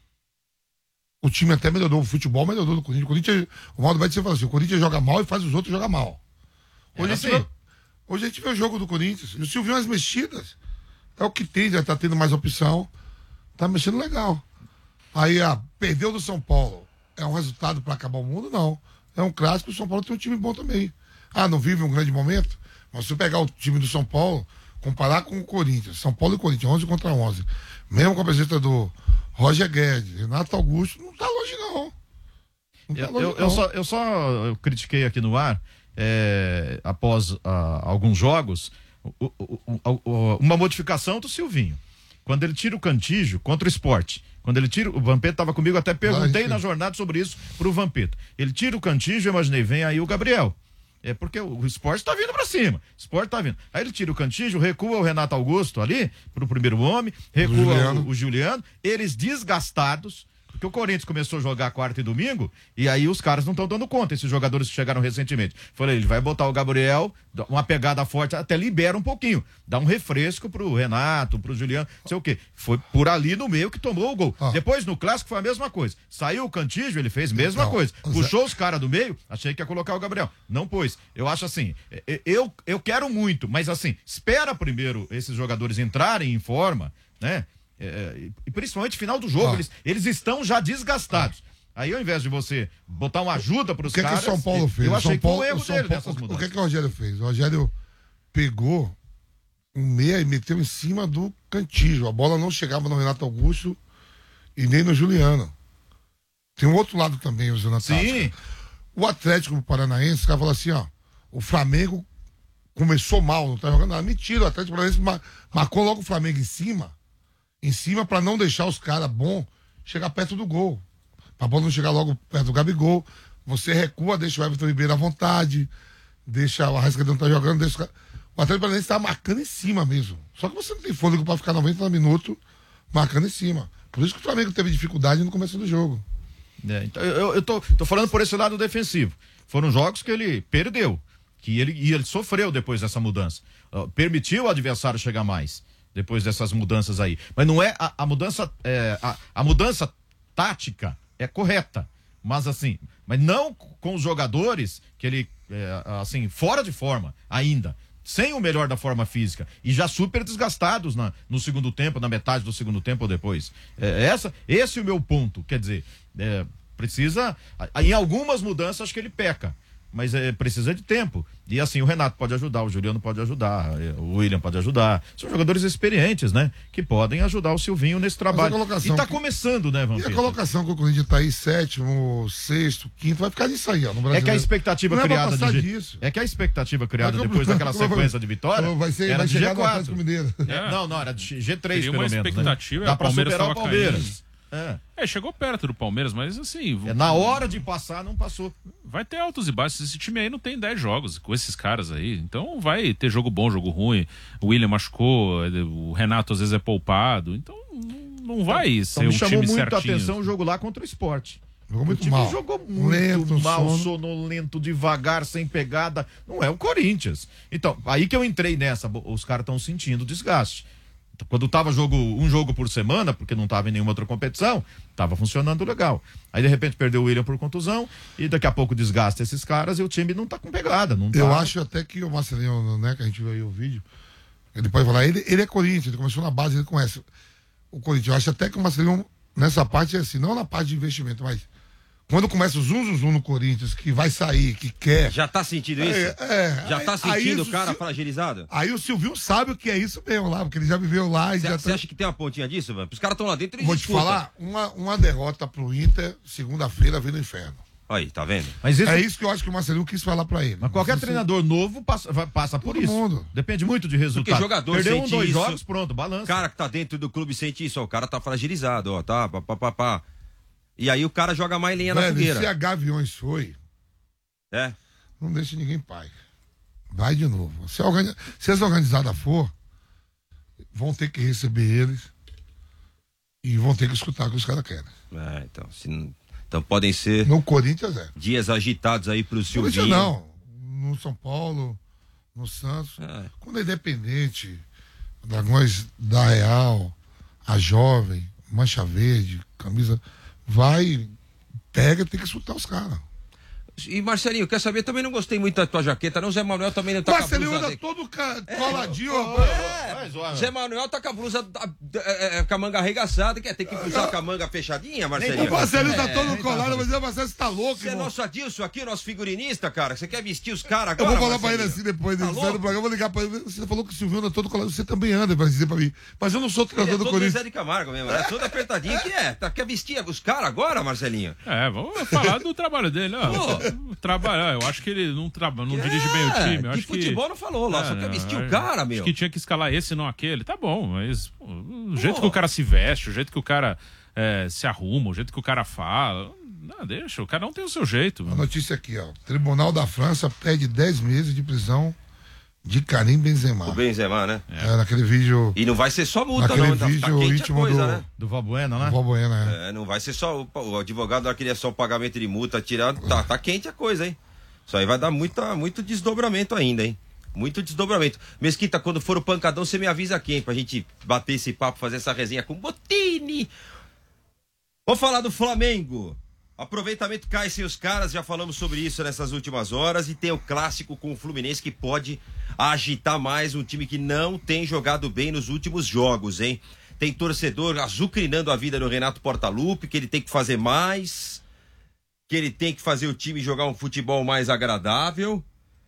o time até melhorou, o futebol melhorou do Corinthians. O Corinthians, o Maldo vai dizer assim, o Corinthians joga mal e faz os outros jogar mal. Hoje, é assim. a, gente vê, hoje a gente vê o jogo do Corinthians. E o Silvinho, as mexidas, é o que tem, já tá tendo mais opção. Tá mexendo legal. Aí, ah, perdeu do São Paulo. É um resultado para acabar o mundo? Não. É um clássico, o São Paulo tem um time bom também. Ah, não vive um grande momento? Mas se você pegar o time do São Paulo, comparar com o Corinthians, São Paulo e Corinthians, onze contra onze, mesmo com a presença do Roger Guedes, Renato Augusto, não tá longe não. não, tá eu, longe, eu, não. Eu, só, eu só eu critiquei aqui no ar, é, após uh, alguns jogos, o, o, o, uma modificação do Silvinho. Quando ele tira o Cantígio contra o Sport, quando ele tira, o Vampeta estava comigo, até perguntei na jornada sobre isso pro Vampeta. Ele tira o Cantígio, eu imaginei, vem aí o Gabriel. É porque o, o Sport tá vindo pra cima. O Sport tá vindo. Aí ele tira o Cantígio, recua o Renato Augusto ali, pro primeiro homem, recua o Juliano. O, o Juliano, eles desgastados, porque o Corinthians começou a jogar quarta e domingo, e aí os caras não estão dando conta, esses jogadores que chegaram recentemente. Falei, ele vai botar o Gabriel, uma pegada forte, até libera um pouquinho, dá um refresco pro Renato, pro Juliano, não sei o quê. Foi por ali no meio que tomou o gol. Ah. Depois no Clássico foi a mesma coisa. Saiu o Cantígio, ele fez a mesma não, coisa. Puxou Zé... os caras do meio, achei que ia colocar o Gabriel. Não pôs. Eu acho assim, eu, eu quero muito, mas assim, espera primeiro esses jogadores entrarem em forma, né? É, e principalmente final do jogo, ah. eles, eles estão já desgastados. Ah. Aí ao invés de você botar uma ajuda para os caras, o que é que o São Paulo fez? Eu achei São Paulo, que foi um erro São dele Paulo, nessas mudanças. O que é que o Rogério fez? O Rogério pegou um meia e meteu em cima do Cantígio. A bola não chegava no Renato Augusto e nem no Juliano. Tem um outro lado também, o Zona Sim. O Atlético Paranaense, o cara falou assim, ó, o Flamengo começou mal, não tá jogando nada. Mentira, o Atlético Paranaense marcou logo o Flamengo em cima, em cima para não deixar os caras bons chegar perto do gol. Pra bola não chegar logo perto do Gabigol. Você recua, deixa o Everton Ribeiro à vontade, deixa o Arrascaeta não tá jogando, deixa o Atlético Paranaense tá marcando em cima mesmo. Só que você não tem fôlego para ficar noventa minutos marcando em cima. Por isso que o Flamengo teve dificuldade no começo do jogo. É, então, eu, eu tô, tô falando por esse lado defensivo. Foram jogos que ele perdeu, que ele, e ele sofreu depois dessa mudança. Uh, permitiu o adversário chegar mais depois dessas mudanças aí. Mas não é a, a mudança, é, a, a mudança tática é correta, mas assim, mas não com os jogadores que ele, é, assim, fora de forma ainda. sem o melhor da forma física e já super desgastados na, no segundo tempo, na metade do segundo tempo ou depois. É, essa, esse é o meu ponto. Quer dizer, é, precisa. Em algumas mudanças, acho que ele peca. Mas é, precisa de tempo. E assim, o Renato pode ajudar, o Juliano pode ajudar, o William pode ajudar. São jogadores experientes, né? Que podem ajudar o Silvinho nesse trabalho. E tá que... começando, né, Vampeta? E a colocação que o Corinthians tá aí, sétimo, sexto, quinto, vai ficar nisso aí, ó. No Brasileiro. É que a expectativa não criada. É, de... disso. é que a expectativa criada vai depois daquela sequência de vitória. Vai, ser, era vai de chegar G quatro. É. Não, não, era de G três, pelo uma menos. expectativa, né? Dá pra Palmeiras superar o Palmeiras. É. é, chegou perto do Palmeiras, mas assim... É, na hora de passar, não passou. Vai ter altos e baixos. Esse time aí não tem dez jogos com esses caras aí. Então vai ter jogo bom, jogo ruim. O William machucou, o Renato às vezes é poupado. Então não vai então, ser então, um time certinho. Me chamou muito a atenção o jogo lá contra o Sport. Jogou muito o time mal. jogou muito Lento, mal, sono. sonolento, devagar, sem pegada. Não é o Corinthians. Então, aí que eu entrei nessa. Os caras estão sentindo desgaste. Quando tava jogo, um jogo por semana, porque não tava em nenhuma outra competição, tava funcionando legal. Aí de repente perdeu o William por contusão e daqui a pouco desgasta esses caras e o time não tá com pegada. Não tá... Eu acho até que o Marcelinho, né, que a gente viu aí o vídeo, ele pode falar, ele, ele é Corinthians, ele começou na base, ele conhece o Corinthians. Eu acho até que o Marcelinho, nessa parte é assim, não na parte de investimento, mas quando começa o zum, zum, zum no Corinthians, que vai sair, que quer... Já tá sentindo isso? É, é, já tá sentindo o cara Sil... fragilizado? Aí o Silvio sabe o que é isso mesmo lá, porque ele já viveu lá. Você já tá... acha que tem uma pontinha disso, mano? Os caras estão lá dentro e Vou disputam. te falar, uma, uma derrota pro Inter, segunda-feira, vem no inferno. Aí, tá vendo? Mas isso... É isso que eu acho que o Marcelinho quis falar pra ele. Mas qualquer treinador se... novo passa, passa por Todo isso. Mundo. Depende muito de resultado. Porque jogador Perdeu sente um, dois isso. jogos, pronto, balança. O cara que tá dentro do clube sente isso, ó, o cara tá fragilizado, ó, tá, pá, pá, pá, pá. E aí o cara joga mais lenha Velho, na fogueira. Se a Gaviões foi, é. não deixa ninguém pai. Vai de novo. Se, a organiz... se as organizadas for, vão ter que receber eles e vão ter que escutar o que os caras querem. É, então, se não... então podem ser no Corinthians é. dias agitados aí pro Silvinho. Não, no São Paulo, no Santos. É. Quando é independente, Dragões da Real, a Jovem, Mancha Verde, camisa, vai, pega, tem que escutar os caras. E Marcelinho, quer saber? Também não gostei muito da tua jaqueta, não. Zé Manuel também não tá Marcelinho com a blusa. Marcelinho anda todo ca... coladinho. É, é. Zé Manuel tá com a blusa da, da, é, com a manga arregaçada, quer ter que usar com a manga fechadinha, Marcelinho? O Marcelinho tá todo é, colado, mas o Marcelinho você tá louco, Você é nosso Adilson aqui, nosso figurinista, cara. Você quer vestir os caras Eu agora, vou falar Marcelinho? pra ele assim depois, tá ele sai do programa, eu vou ligar pra ele. Você falou que o Silvio anda todo colado, você também anda, pra dizer pra mim. Mas eu não sou treinador do Corinthians. É Zé de Camargo mesmo, é todo apertadinho que é. Tá, quer vestir os caras agora, Marcelinho? É, vamos falar do trabalho dele, ó. Trabalho. Eu acho que ele não, traba, não é, dirige bem o time. Eu de acho futebol que... não falou lá, é, só quer vestir o cara, meu. Acho que tinha que escalar esse, não aquele. Tá bom, mas pô, o jeito pô. que o cara se veste, o jeito que o cara é, se arruma, o jeito que o cara fala... Não, deixa, o cara não tem o seu jeito. A notícia aqui, ó. Tribunal da França pede dez meses de prisão de Karim Benzema. O Benzema, né? É, é naquele vídeo... E não vai ser só multa, naquele não. Vídeo tá, tá quente íntimo a coisa, do, né? Do Valbuena, né? Do Valbuena, é. é. Não vai ser só... O, o advogado lá queria só o pagamento de multa tirado. Tá, tá quente a coisa, hein? Isso aí vai dar muita, muito desdobramento ainda, hein? Muito desdobramento. Mesquita, quando for o pancadão, você me avisa aqui, hein? Pra gente bater esse papo, fazer essa resenha com o Botini. Vamos falar do Flamengo. Aproveitamento cai sem os caras, já falamos sobre isso nessas últimas horas. E tem o clássico com o Fluminense que pode agitar mais um time que não tem jogado bem nos últimos jogos, hein? Tem torcedor azucrinando a vida no Renato Portaluppi, que ele tem que fazer mais, que ele tem que fazer o time jogar um futebol mais agradável.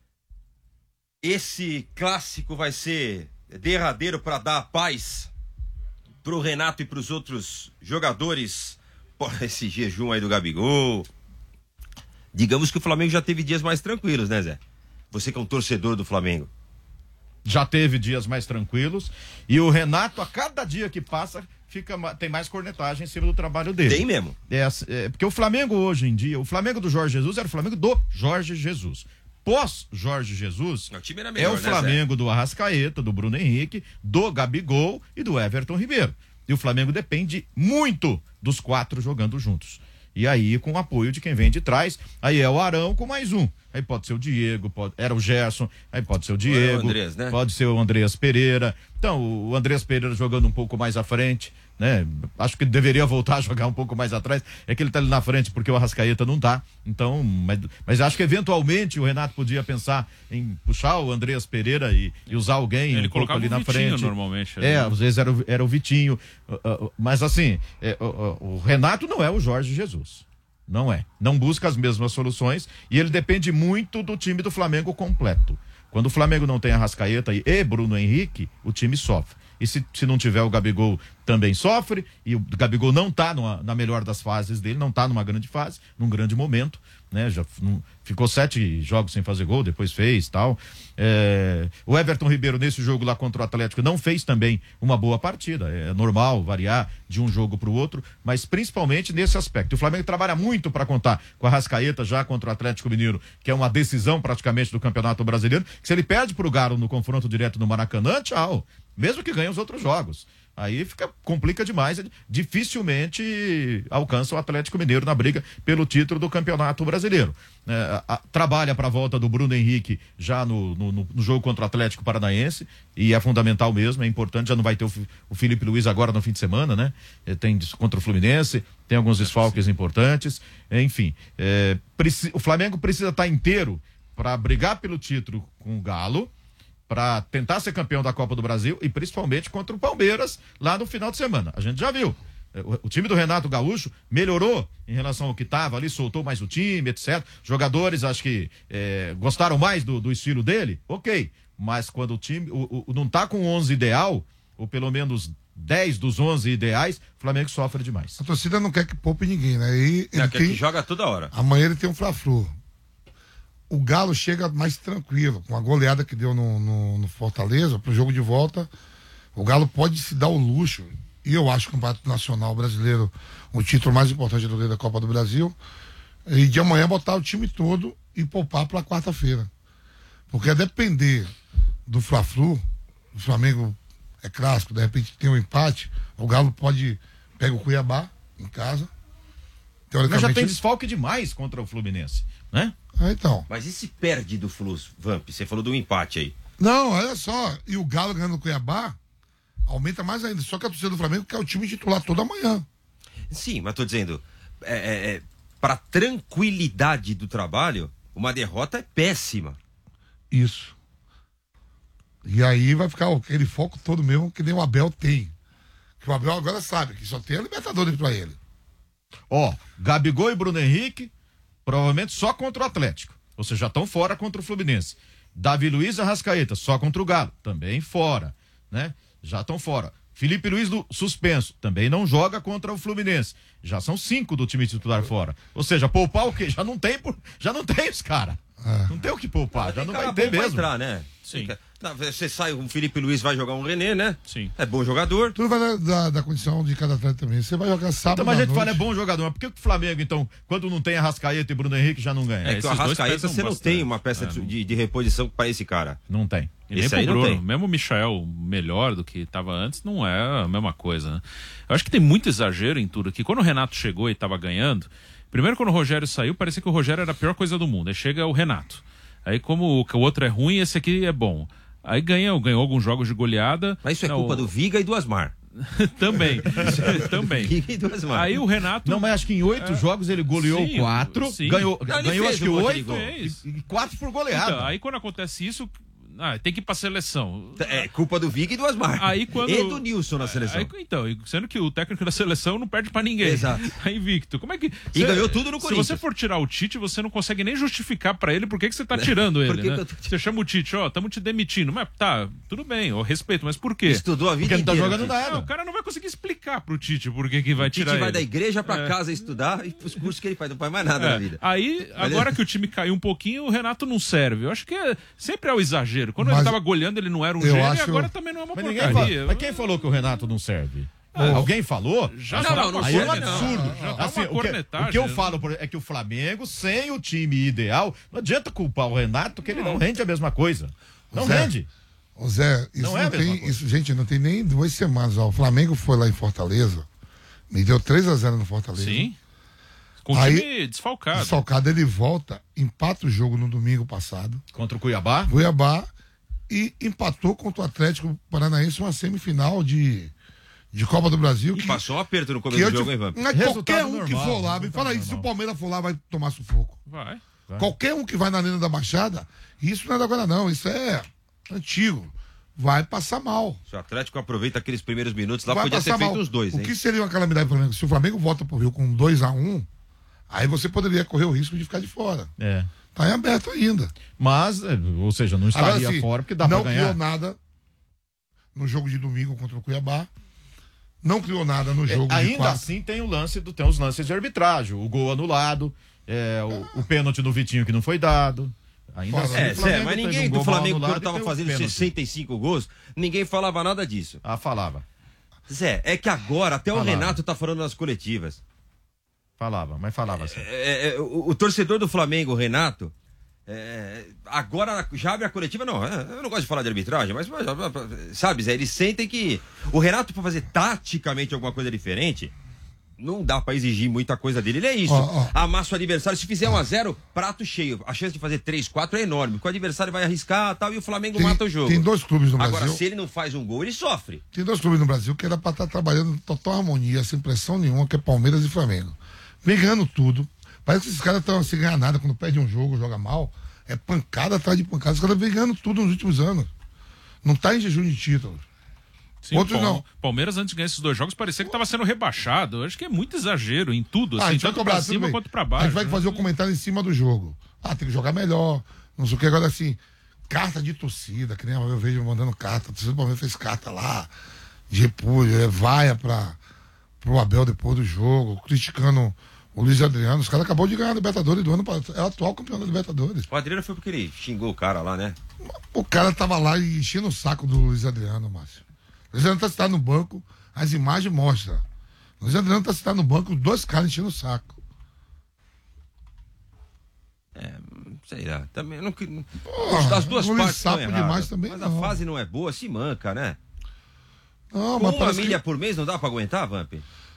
Esse clássico vai ser derradeiro para dar paz pro Renato e pros outros jogadores. Pô, esse jejum aí do Gabigol. Digamos que o Flamengo já teve dias mais tranquilos, né, Zé? Você que é um torcedor do Flamengo. Já teve dias mais tranquilos. E o Renato, a cada dia que passa, fica, tem mais cornetagem em cima do trabalho dele. Tem mesmo. É, é, porque o Flamengo hoje em dia, o Flamengo do Jorge Jesus era o Flamengo do Jorge Jesus. Pós Jorge Jesus, o time era melhor, é o Flamengo, né, do Arrascaeta, do Bruno Henrique, do Gabigol e do Everton Ribeiro. E o Flamengo depende muito dos quatro jogando juntos. E aí, com o apoio de quem vem de trás, aí é o Arão com mais um. aí pode ser o Diego, pode, era o Gerson, aí pode ser o Diego, o Andrés, né? pode ser o Andreas Pereira. Então, o Andreas Pereira jogando um pouco mais à frente, né? Acho que deveria voltar a jogar um pouco mais atrás. É que ele tá ali na frente porque o Arrascaeta não tá. Então, mas, mas acho que eventualmente o Renato podia pensar em puxar o Andreas Pereira e, e usar alguém ele um pouco ali na Vitinho, frente. Normalmente. É, ali. às vezes era, o- era o Vitinho. Uh, uh, mas assim, é, o, o- o Renato não é o Jorge Jesus. Não é. Não busca as mesmas soluções e ele depende muito do time do Flamengo completo. Quando o Flamengo não tem Arrascaeta e, e Bruno Henrique, o time sofre. E se, se não tiver o Gabigol, também sofre. E o Gabigol não tá numa, na melhor das fases dele, não tá numa grande fase, num grande momento, né? Já não, ficou sete jogos sem fazer gol, depois fez tal. É, o Everton Ribeiro, nesse jogo lá contra o Atlético, não fez também uma boa partida. É normal variar de um jogo para o outro, mas principalmente nesse aspecto. O Flamengo trabalha muito para contar com a Arrascaeta já contra o Atlético Mineiro, que é uma decisão praticamente do Campeonato Brasileiro, que se ele perde pro Galo no confronto direto no Maracanã, tchau. Mesmo que ganhe os outros jogos. Aí fica, complica demais, dificilmente alcança o Atlético Mineiro na briga pelo título do Campeonato Brasileiro. É, a, trabalha para a volta do Bruno Henrique já no, no, no jogo contra o Atlético Paranaense, e é fundamental mesmo, é importante, já não vai ter o, o Felipe Luiz agora no fim de semana, né? É, tem contra o Fluminense, tem alguns desfalques importantes, é, enfim. É, preci, o Flamengo precisa estar inteiro para brigar pelo título com o Galo, para tentar ser campeão da Copa do Brasil e principalmente contra o Palmeiras lá no final de semana. A gente já viu. O, o time do Renato Gaúcho melhorou em relação ao que estava ali, soltou mais o time, etcétera. Jogadores, acho que é, gostaram mais do, do estilo dele, ok. Mas quando o time o, o, não tá com o onze ideal, ou pelo menos dez dos onze ideais, o Flamengo sofre demais. A torcida não quer que poupe ninguém, né? E ele É, tem... que joga toda hora. Amanhã ele tem um Fla-Flu. O Galo chega mais tranquilo, com a goleada que deu no, no, no Fortaleza, pro jogo de volta. O Galo pode se dar o luxo, e eu acho que o Campeonato Nacional Brasileiro, o título mais importante do da Copa do Brasil, e de amanhã botar o time todo e poupar para quarta-feira. Porque a depender do Fla-Flu, o Flamengo é clássico, de repente tem um empate, o Galo pode pegar o Cuiabá em casa. Mas já tem desfalque demais contra o Fluminense, né? Ah, então. Mas e se perde do Flus, Vamp? Você falou do empate aí. Não, olha só. E o Galo ganhando o Cuiabá aumenta mais ainda. Só que a torcida do Flamengo quer o time titular toda manhã. Sim, mas tô dizendo, é, é, é, para tranquilidade do trabalho, uma derrota é péssima. Isso. E aí vai ficar aquele foco todo mesmo que nem o Abel tem. Que o Abel agora sabe que só tem a Libertadores pra ele. Ó, Gabigol e Bruno Henrique, provavelmente só contra o Atlético. Ou seja, já estão fora contra o Fluminense. Davi Luiz e Arrascaeta, só contra o Galo, também fora, né? Já estão fora. Felipe Luiz do suspenso, também não joga contra o Fluminense. Já são cinco do time titular fora. Ou seja, poupar o quê? Já não tem, já não tem os caras. É. Não tem o que poupar, já não vai ter mesmo. Entrar, né? Sim. Não, você sai, o Felipe Luiz vai jogar um René, né? Sim. É bom jogador. Tudo vai da, da, da condição de cada atleta também. Você vai jogar sábado. Então, mas a gente noite. fala é bom jogador, mas por que o Flamengo, então, quando não tem Arrascaeta e Bruno Henrique, já não ganha? É, É, que o esses dois Arrascaeta pesam você não bastante. tem uma peça É, de, não- de, de reposição para esse cara. Não tem. E nem Esse pro aí não Bruno, tem. mesmo o Michael melhor do que estava antes, não é a mesma coisa, né? Eu acho que tem muito exagero em tudo aqui. Quando o Renato chegou e estava ganhando, primeiro quando o Rogério saiu, parecia que o Rogério era a pior coisa do mundo. Aí chega o Renato. Aí como o outro é ruim, esse aqui é bom. Aí ganhou, ganhou alguns jogos de goleada. Mas isso é Não, culpa do Viga e do Asmar. Também, também. Viga e do Asmar. Aí o Renato... Não, mas acho que em oito É. jogos ele goleou Sim, quatro, sim. ganhou, Não, ele ganhou fez acho que um monte de oito gol. e, e quatro por goleada. Então, aí quando acontece isso, ah, tem que ir pra seleção. É culpa do Viga e do Asmar. Aí quando... E do Nilson na seleção. Aí, então, e sendo que o técnico da seleção não perde pra ninguém. Exato. Aí, Victor, como é que... E Cê- ganhou tudo no Se Corinthians. você for tirar o Tite, você não consegue nem justificar pra ele por que que você tá tirando ele, Por que né? que eu tô- Você chama o Tite, ó, estamos te demitindo. Mas tá, tudo bem, eu respeito, mas por quê? Estudou a vida Porque não tá inteira. jogando Tite. nada. Não, o cara não vai conseguir explicar pro Tite por que que vai O Tite tirar vai ele. da igreja pra É. casa estudar e pros cursos que ele faz. Não faz mais nada É, na vida. Aí, agora que o time caiu um pouquinho, o Renato não serve. Eu acho que é- sempre é o exagero. Quando Mas ele tava goleando, ele não era um eu gênio, acho- e agora também não é uma Mas, ninguém porcaria. fala, mas quem falou que o Renato não serve? Alguém falou? Já Não, tá não, não uma Aí é um serve, cornetagem. absurdo. Já tá Assim, uma o, que, cornetagem. o que eu falo por- é que o Flamengo, sem o time ideal, não adianta culpar o Renato, que ele não rende a mesma coisa. Não Zé, rende. Ô Zé, isso Não não, é a mesma tem. coisa. Isso, gente, não tem nem duas semanas. Ó. O Flamengo foi lá em Fortaleza, me deu três a zero no Fortaleza. Sim. Com o Aí, time desfalcado. Desfalcado, ele volta, empata o jogo no domingo passado. Contra o Cuiabá? Cuiabá. E empatou contra o Atlético Paranaense uma semifinal de, de Copa do Brasil. E que, passou um aperto no começo que do eu jogo, te, hein, Vamp? Mas qualquer um normal, que for lá, me fala aí, normal. se o Palmeiras for lá, vai tomar sufoco. Vai. Vai. Qualquer um que vai na Arena da Baixada, isso não é de agora não, isso é antigo. Vai passar mal. Se o Atlético aproveita aqueles primeiros minutos, lá vai podia ter passar feito mal. os dois, O hein? que seria uma calamidade para o Flamengo? Se o Flamengo volta pro Rio com dois a um, aí você poderia correr o risco de ficar de fora. É. Tá em aberto ainda. Mas, é, ou seja, não estaria Agora, assim, fora porque dá pra não ganhar. criou nada no jogo de domingo contra o Cuiabá. Não criou nada no jogo É, de ainda quarta. assim tem o lance do, tem os lances de arbitragem, o gol anulado, é, o, o pênalti do Vitinho que não foi dado. Ainda Fora, assim, É, o Zé, Flamengo mas teve ninguém um do gol mal Flamengo, anulado quando e tava tem o fazendo pênalti. sessenta e cinco gols, ninguém falava nada disso. Ah, falava. Zé, é que agora até o Falava. Renato tá falando nas coletivas. Falava, mas falava assim. É, é, o, o torcedor do Flamengo, o Renato, é, agora já abre a coletiva. Não, é, eu não gosto de falar de arbitragem, mas, sabe, Zé, eles sentem que o Renato, pra fazer taticamente alguma coisa diferente, não dá pra exigir muita coisa dele. Ele é isso. Ó, ó. Amassa o adversário. Se fizer um a zero, prato cheio. A chance de fazer três, quatro é enorme. Porque o adversário vai arriscar tal, e o Flamengo Tem, mata o jogo. tem dois clubes no Agora, Brasil. se ele não faz um gol, ele sofre. Tem dois clubes no Brasil que era pra estar trabalhando em total harmonia, sem pressão nenhuma, que é Palmeiras e Flamengo. Vem ganhando tudo. Parece que esses caras estão sem ganhar nada. Quando perde um jogo, joga mal. É pancada atrás de pancada. Os caras vem ganhando tudo nos últimos anos. Não tá em jejum de títulos. Sim, Outros Pal- não. Palmeiras, antes de ganhar esses dois jogos, parecia que estava sendo rebaixado. Eu acho que é muito exagero em tudo, Ah, a assim, gente vai tanto cobrar pra tudo cima bem. quanto pra A baixo. gente vai né? fazer o comentário em cima do jogo. Ah, tem que jogar melhor. Não sei o que. Agora, assim, carta de torcida, que nem eu vejo mandando carta. A torcida do Palmeiras fez carta lá, de repúdio, é vaia pra, pro Abel depois do jogo, criticando o Luiz Adriano. Os caras acabou de ganhar a Libertadores do ano passado. É o atual campeão da Libertadores. O Adriano foi porque ele xingou o cara lá, né? O cara tava lá enchendo o saco do Luiz Adriano, Márcio. O Luiz Adriano tá sentado no banco, as imagens mostram. O Luiz Adriano tá sentado no banco, os dois caras enchendo o saco. É, sei lá. Também não. Porra, As duas não partes sapo estão demais erradas, também, mas não. a fase não é boa, se manca, né? Não, Com mas uma parece milha que... por mês não dá pra aguentar, Vamp?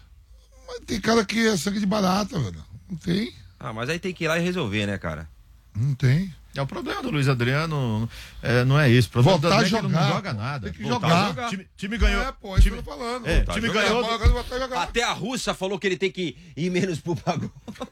Mas tem cara que é sangue de barata, velho. Não tem. Ah, mas aí tem que ir lá e resolver, né, cara? Não tem. É, o problema do Luiz Adriano é, não é isso. O problema Voltar do a Adriano é que ele jogar, não joga pô. nada. Tem que Voltar jogar. a jogar. Time, time ganhou. É, pô, isso time, que eu tô falando. É, Voltar a time jogar. ganhou. Agora ele voltar a jogar. Até a Russa falou que ele tem que ir menos pro pagode.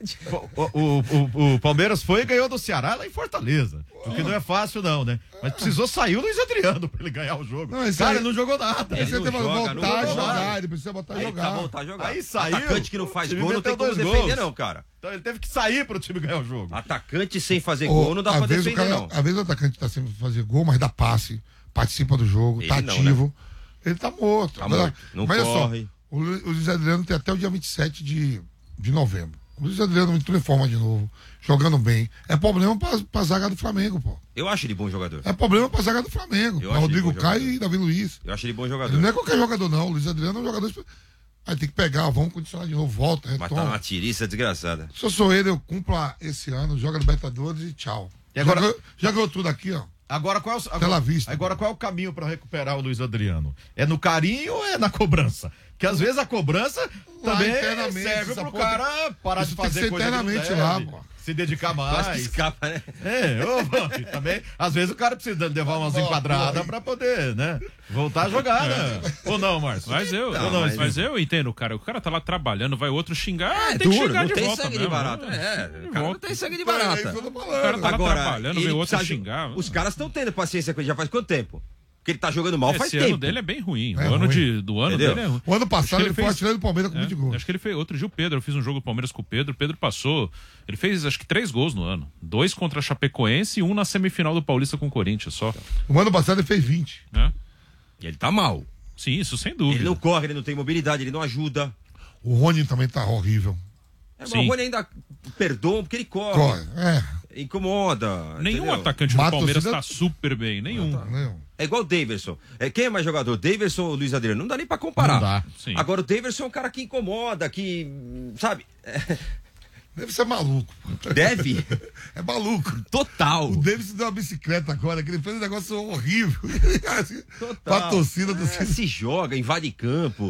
O, o, o, o Palmeiras foi e ganhou do Ceará lá em Fortaleza. O que não é fácil, não, né? Mas precisou sair o Luiz Adriano pra ele ganhar o jogo. Não, esse Cara, aí- ele não jogou nada. Ele Você não tem que joga, voltar não a joga. jogar. Ele precisa voltar a Aí jogar. tá voltar a jogar. Aí saiu, Atacante que não faz o time gol não tem meteu como dois defender, gols. não, cara. Então ele teve que sair pro time ganhar o jogo. Atacante sem fazer Ô, gol não dá às pra vezes o defender, cara- não. Às vezes o atacante tá sempre fazer gol, mas dá passe, participa do jogo, Ele tá não, ativo. Ele tá morto. Tá Agora, morto, não mas olha só, corre. o, Lu- o Luiz Adriano tem até o dia vinte e sete de, de novembro. O Luiz Adriano entrou em forma de novo, jogando bem. É problema pra, pra zaga do Flamengo, pô. Eu acho ele bom jogador. É problema pra zaga do Flamengo. Eu Pra acho Rodrigo ele bom Caio jogador. e Davi Luiz. Eu acho ele bom Ele jogador. não é qualquer jogador, não. O Luiz Adriano é um jogador. Aí tem que pegar, vamos condicionar de novo, volta, Mas tá retoma. uma tiriça desgraçada. Se eu sou ele, eu cumplo a- esse ano, joga Libertadores e tchau. E agora- já, ganhou, já ganhou tudo aqui, ó. Agora qual, é o, Tela agora, vista. agora qual é o caminho pra recuperar o Luiz Adriano? É no carinho ou é na cobrança? Porque às vezes a cobrança Lá também internamente, serve essa pro porra- cara parar isso de tem que fazer ser coisa que não internamente deve, lá, pô. se dedicar Quase que mais. escapa, né? É, ô, Vamp, também. Às vezes o cara precisa levar umas Ó, enquadradas ó, pra poder, né? Voltar a jogar, né? Ou não, Márcio? Mas eu, Não, não, mas- mas, eu entendo, cara. O cara tá lá trabalhando, vai outro xingar, ah, É tem que duro, xingar não de tem volta sangue mesmo. de barata. né? É, De o cara não volta. tem sangue de É isso que eu barata. tô O cara falando. tá lá Agora, trabalhando, ele vê outro precisa- xingar. Os caras estão tendo paciência com ele já faz quanto tempo? Porque ele tá jogando mal faz Esse tempo. ano dele é bem ruim. O É ano ruim. de, do ano Entendeu? dele é ruim. O ano passado Acho que ele, foi fez- artilheiro do Palmeiras com É, vinte gols. acho que ele fez outro dia o Pedro, eu fiz um jogo do Palmeiras com o Pedro, o Pedro passou, ele fez acho que três gols no ano, dois contra a Chapecoense e um na semifinal do Paulista com o Corinthians só, O ano passado ele fez vinte. né? E ele tá mal. Sim, isso sem dúvida. Ele não corre, ele não tem mobilidade, ele não ajuda. O Rony também tá horrível. É, mas Sim. o Rony ainda perdoa porque ele corre. Corre. É. Incomoda. Nenhum entendeu? atacante do Mata a Palmeiras torcida- tá super bem, nenhum. Não. É igual o Daverson. É, quem é mais jogador, Daverson ou Luiz Adriano? Não dá nem pra comparar. Não dá. Sim. Agora o Daverson é um cara que incomoda, que, sabe, é, Deve ser maluco. deve. É maluco. Total. O Davis deu uma bicicleta agora, que ele fez um negócio horrível. Total. Pra torcida do É, se joga, invade campo.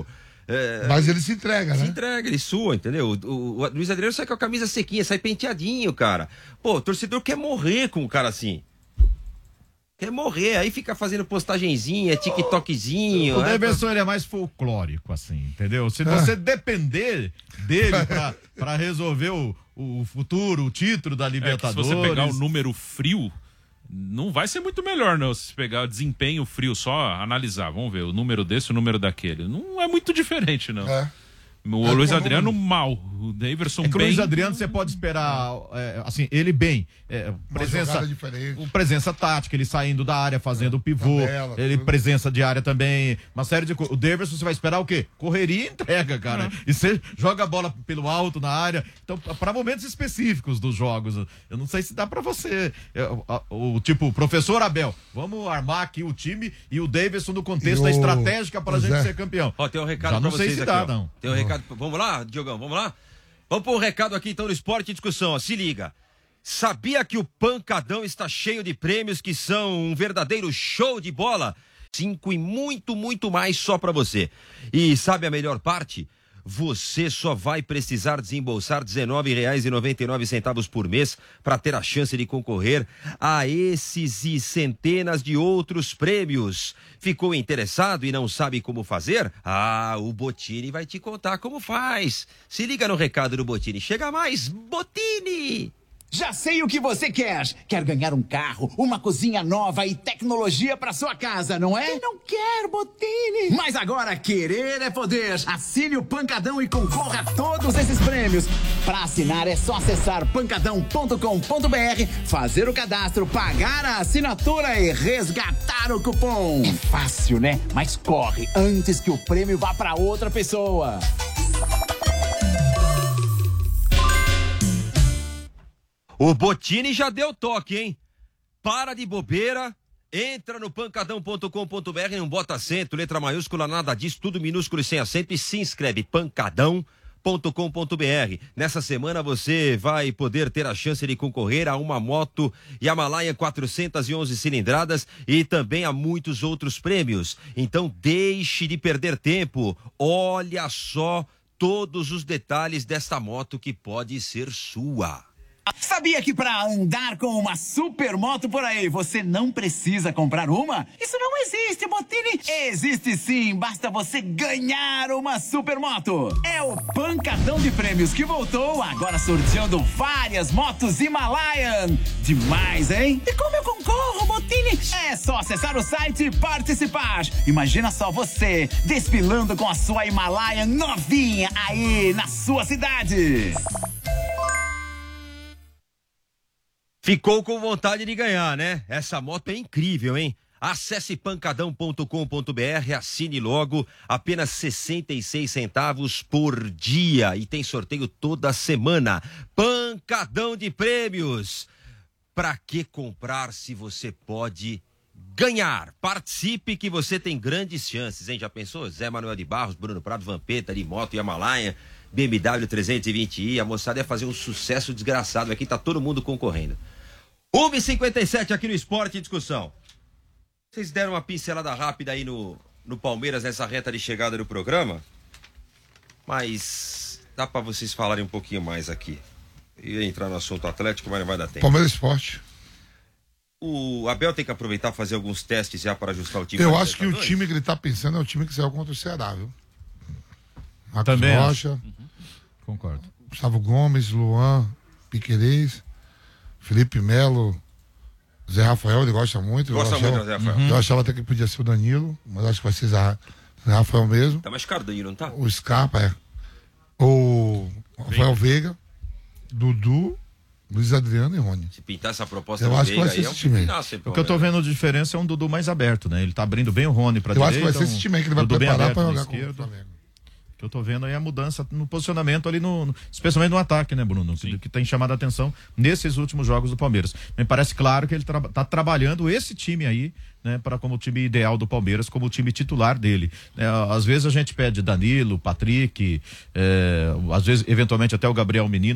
É, Mas ele se entrega, se né? Se entrega, ele sua, entendeu? O, o, o Luiz Adriano sai com a camisa sequinha, sai penteadinho, cara. Pô, o torcedor quer morrer com um cara assim. Quer morrer, aí fica fazendo postagenzinha, TikTokzinho. O Daverson, ele é mais folclórico, assim, entendeu? Se você ah. depender dele pra, pra resolver o, o futuro, o título da Libertadores... É, se você pegar o número frio, não vai ser muito melhor, não. Se pegar o desempenho frio, só analisar, vamos ver, o número desse, o número daquele. Não é muito diferente, não. É. O é, Luiz Adriano como... mal, o Daverson é que bem. O Luiz Adriano você pode esperar, é, assim, ele bem, é, presença, presença tática, ele saindo da área, fazendo o pivô, tabela, ele tudo. Presença de área também, uma série de coisas. O Daverson você vai esperar o quê? Correria e entrega, cara. Uhum. E você joga a bola pelo alto na área. Então, para momentos específicos dos jogos, eu não sei se dá para você, é, o, o tipo, professor Abel, vamos armar aqui o time e o Daverson no contexto da estratégica para a gente é. ser campeão. Ó, tem um recado Já pra não sei vocês se aqui, dá, ó. não. Tem um recado. Vamos lá, Diogão, vamos lá? Vamos pôr um recado aqui então no Esporte e Discussão, ó. Se liga. Sabia que o Pancadão está cheio de prêmios que são um verdadeiro show de bola? Cinco e muito, muito mais só pra você. E sabe a melhor parte? Você só vai precisar desembolsar dezenove reais e noventa e nove centavos por mês para ter a chance de concorrer a esses e centenas de outros prêmios. Ficou interessado e não sabe como fazer? Ah, o Bottini vai te contar como faz. Se liga no recado do Bottini. Chega mais, Bottini! Já sei o que você quer. Quer ganhar um carro, uma cozinha nova e tecnologia para sua casa, não é? Eu não quero, Bottini. Mas agora querer é poder. Assine o Pancadão e concorra a todos esses prêmios. Para assinar é só acessar pancadão ponto com ponto br, fazer o cadastro, pagar a assinatura e resgatar o cupom. É fácil, né? Mas corre antes que o prêmio vá para outra pessoa. O Bottini já deu toque, hein? Para de bobeira, entra no pancadão ponto com ponto br, não bota acento, letra maiúscula, nada disso, tudo minúsculo e sem acento, e se inscreve, pancadão ponto com ponto br. Nessa semana você vai poder ter a chance de concorrer a uma moto Himalaia quatrocentas e onze cilindradas e também a muitos outros prêmios. Então deixe de perder tempo, olha só todos os detalhes desta moto que pode ser sua. Sabia que para andar com uma supermoto por aí, você não precisa comprar uma? Isso não existe, Bottini. Existe sim, basta você ganhar uma supermoto. É o Pancadão de Prêmios que voltou, agora sorteando várias motos Himalayan. Demais, hein? E como eu concorro, Bottini? É só acessar o site e participar. Imagina só você desfilando com a sua Himalayan novinha aí na sua cidade. Ficou com vontade de ganhar, né? Essa moto é incrível, hein? Acesse pancadão ponto com ponto br, assine logo, apenas sessenta e seis centavos por dia e tem sorteio toda semana. Pancadão de prêmios. Pra que comprar se você pode ganhar? Participe que você tem grandes chances, hein? Já pensou? Zé Manuel de Barros, Bruno Prado, Vampeta, de moto e Himalaia, B M W trezentos e vinte i, a moçada ia fazer um sucesso desgraçado. Aqui tá todo mundo concorrendo. uma e cinquenta e sete aqui no Esporte e Discussão. Vocês deram uma pincelada rápida aí no, no Palmeiras nessa reta de chegada do programa, mas dá pra vocês falarem um pouquinho mais aqui. Eu ia entrar no assunto atlético, mas não vai dar tempo. Palmeiras Esporte. O Abel tem que aproveitar e fazer alguns testes já para ajustar o time. Eu acho que o time que ele tá pensando é o time que saiu contra o Ceará, viu? Marcos Também Rocha, uhum. Concordo. Gustavo Gomes, Luan, Piquerez, Felipe Melo, Zé Rafael, ele gosta muito. Gosta eu achava, muito do Zé Rafael. Uhum. Eu achava até que podia ser o Danilo, mas acho que vai ser Zé Rafael mesmo. Tá mais caro o Danilo, não tá? O Scarpa, é. O Rafael Veiga, Veiga Dudu, Luiz Adriano e Rony. Se pintar essa proposta eu do acho Veiga que vai ser aí, esse time aí. O que eu tô vendo de diferença é um Dudu mais aberto, né? Ele tá abrindo bem o Rony pra eu direita. Eu acho que vai ser esse time aí que ele vai Dudu preparar pra jogar com o Flamengo. Que eu tô vendo aí a mudança no posicionamento ali, no, no especialmente no ataque, né, Bruno? Que, que tem chamado a atenção nesses últimos jogos do Palmeiras. Me parece claro que ele tra tá trabalhando esse time aí, né, para como o time ideal do Palmeiras, como o time titular dele. É, às vezes a gente pede Danilo, Patrick, é, às vezes, eventualmente, até o Gabriel Menino, porque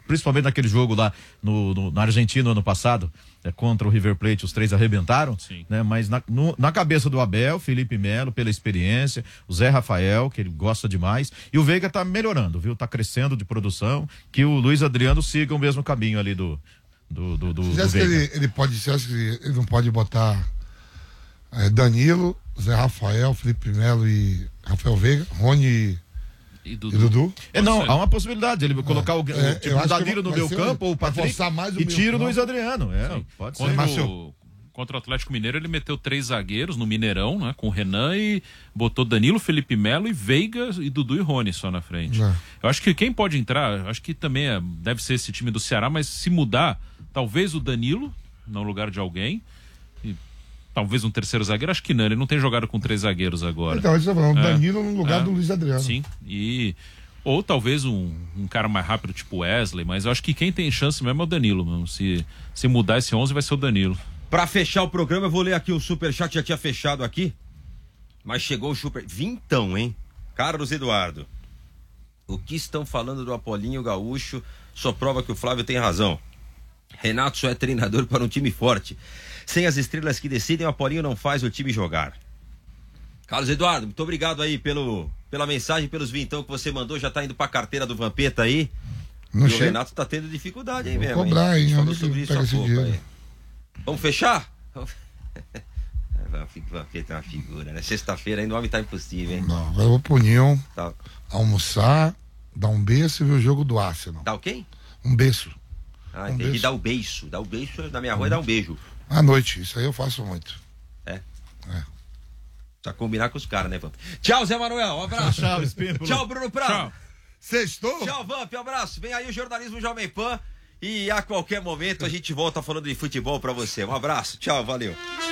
principalmente naquele jogo lá no, no, na Argentina ano passado, é, contra o River Plate, os três arrebentaram, né? Mas na, no, na cabeça do Abel, Felipe Melo, pela experiência, o Zé Rafael, que ele gosta demais, e o Veiga tá melhorando, viu? Tá crescendo de produção, que o Luiz Adriano siga o mesmo caminho ali do do, do, do, você do acha que ele, ele pode, você acha que ele não pode botar é, Danilo, Zé Rafael, Felipe Melo e Rafael Veiga, Rony e E Dudu. E Dudu? É, não, há uma possibilidade ele colocar o, É, tipo, eu o acho que Danilo no vai meu ser- campo ou o vai Patrick forçar mais o e meio tira o campo. Luiz Adriano. É, pode ser. Contra Mas o, contra o Atlético Mineiro, ele meteu três zagueiros no Mineirão, né? Com o Renan e botou Danilo, Felipe Melo e Veiga e Dudu e Rony só na frente. É. Eu acho que quem pode entrar, acho que também é- deve ser esse time do Ceará, mas se mudar, talvez o Danilo no lugar de alguém. E talvez um terceiro zagueiro, acho que não, ele não tem jogado com três zagueiros agora. Então, você tá falando, É. Danilo no lugar É. do Luiz Adriano. Sim, e ou talvez um, um cara mais rápido, tipo Wesley, mas eu acho que quem tem chance mesmo é o Danilo, mesmo. Se, se mudar esse onze vai ser o Danilo. Pra fechar o programa, eu vou ler aqui o superchat, já tinha fechado aqui, mas chegou o super... Vintão, hein? Carlos Eduardo. O que estão falando do Apolinho Gaúcho só prova que o Flávio tem razão. Renato só é treinador para um time forte. Sem as estrelas que decidem, o Apolinho não faz o time jogar. Carlos Eduardo, muito obrigado aí pelo, pela mensagem, pelos vintão que você mandou. Já tá indo pra carteira do Vampeta aí. Não e chega. o Renato tá tendo dificuldade aí Vou mesmo. cobrar, hein? A gente falou Onde que sobre isso pega há esse pouco dinheiro? aí. Vamos fechar? Vampeta é uma figura, né? Sexta-feira ainda o homem tá impossível, hein? Não, agora eu vou pro União Tá, almoçar, dar um beijo e ver o jogo do Arsenal. tá ok? Um beijo. Ah, Um entendi. beijo. Dá o beijo. Dá o beijo na minha rua é dar um beijo. À noite, isso aí eu faço muito. É. É. Precisa combinar com os caras, né, Vamp? Tchau, Zé Manuel. Um abraço. Tchau, Espírito. Tchau, Bruno Prado. Tchau. Sextou? Tchau, Vamp. Um abraço. Vem aí o Jornalismo Jovem Pan. E a qualquer momento a gente volta falando de futebol pra você. Um abraço. Tchau, valeu.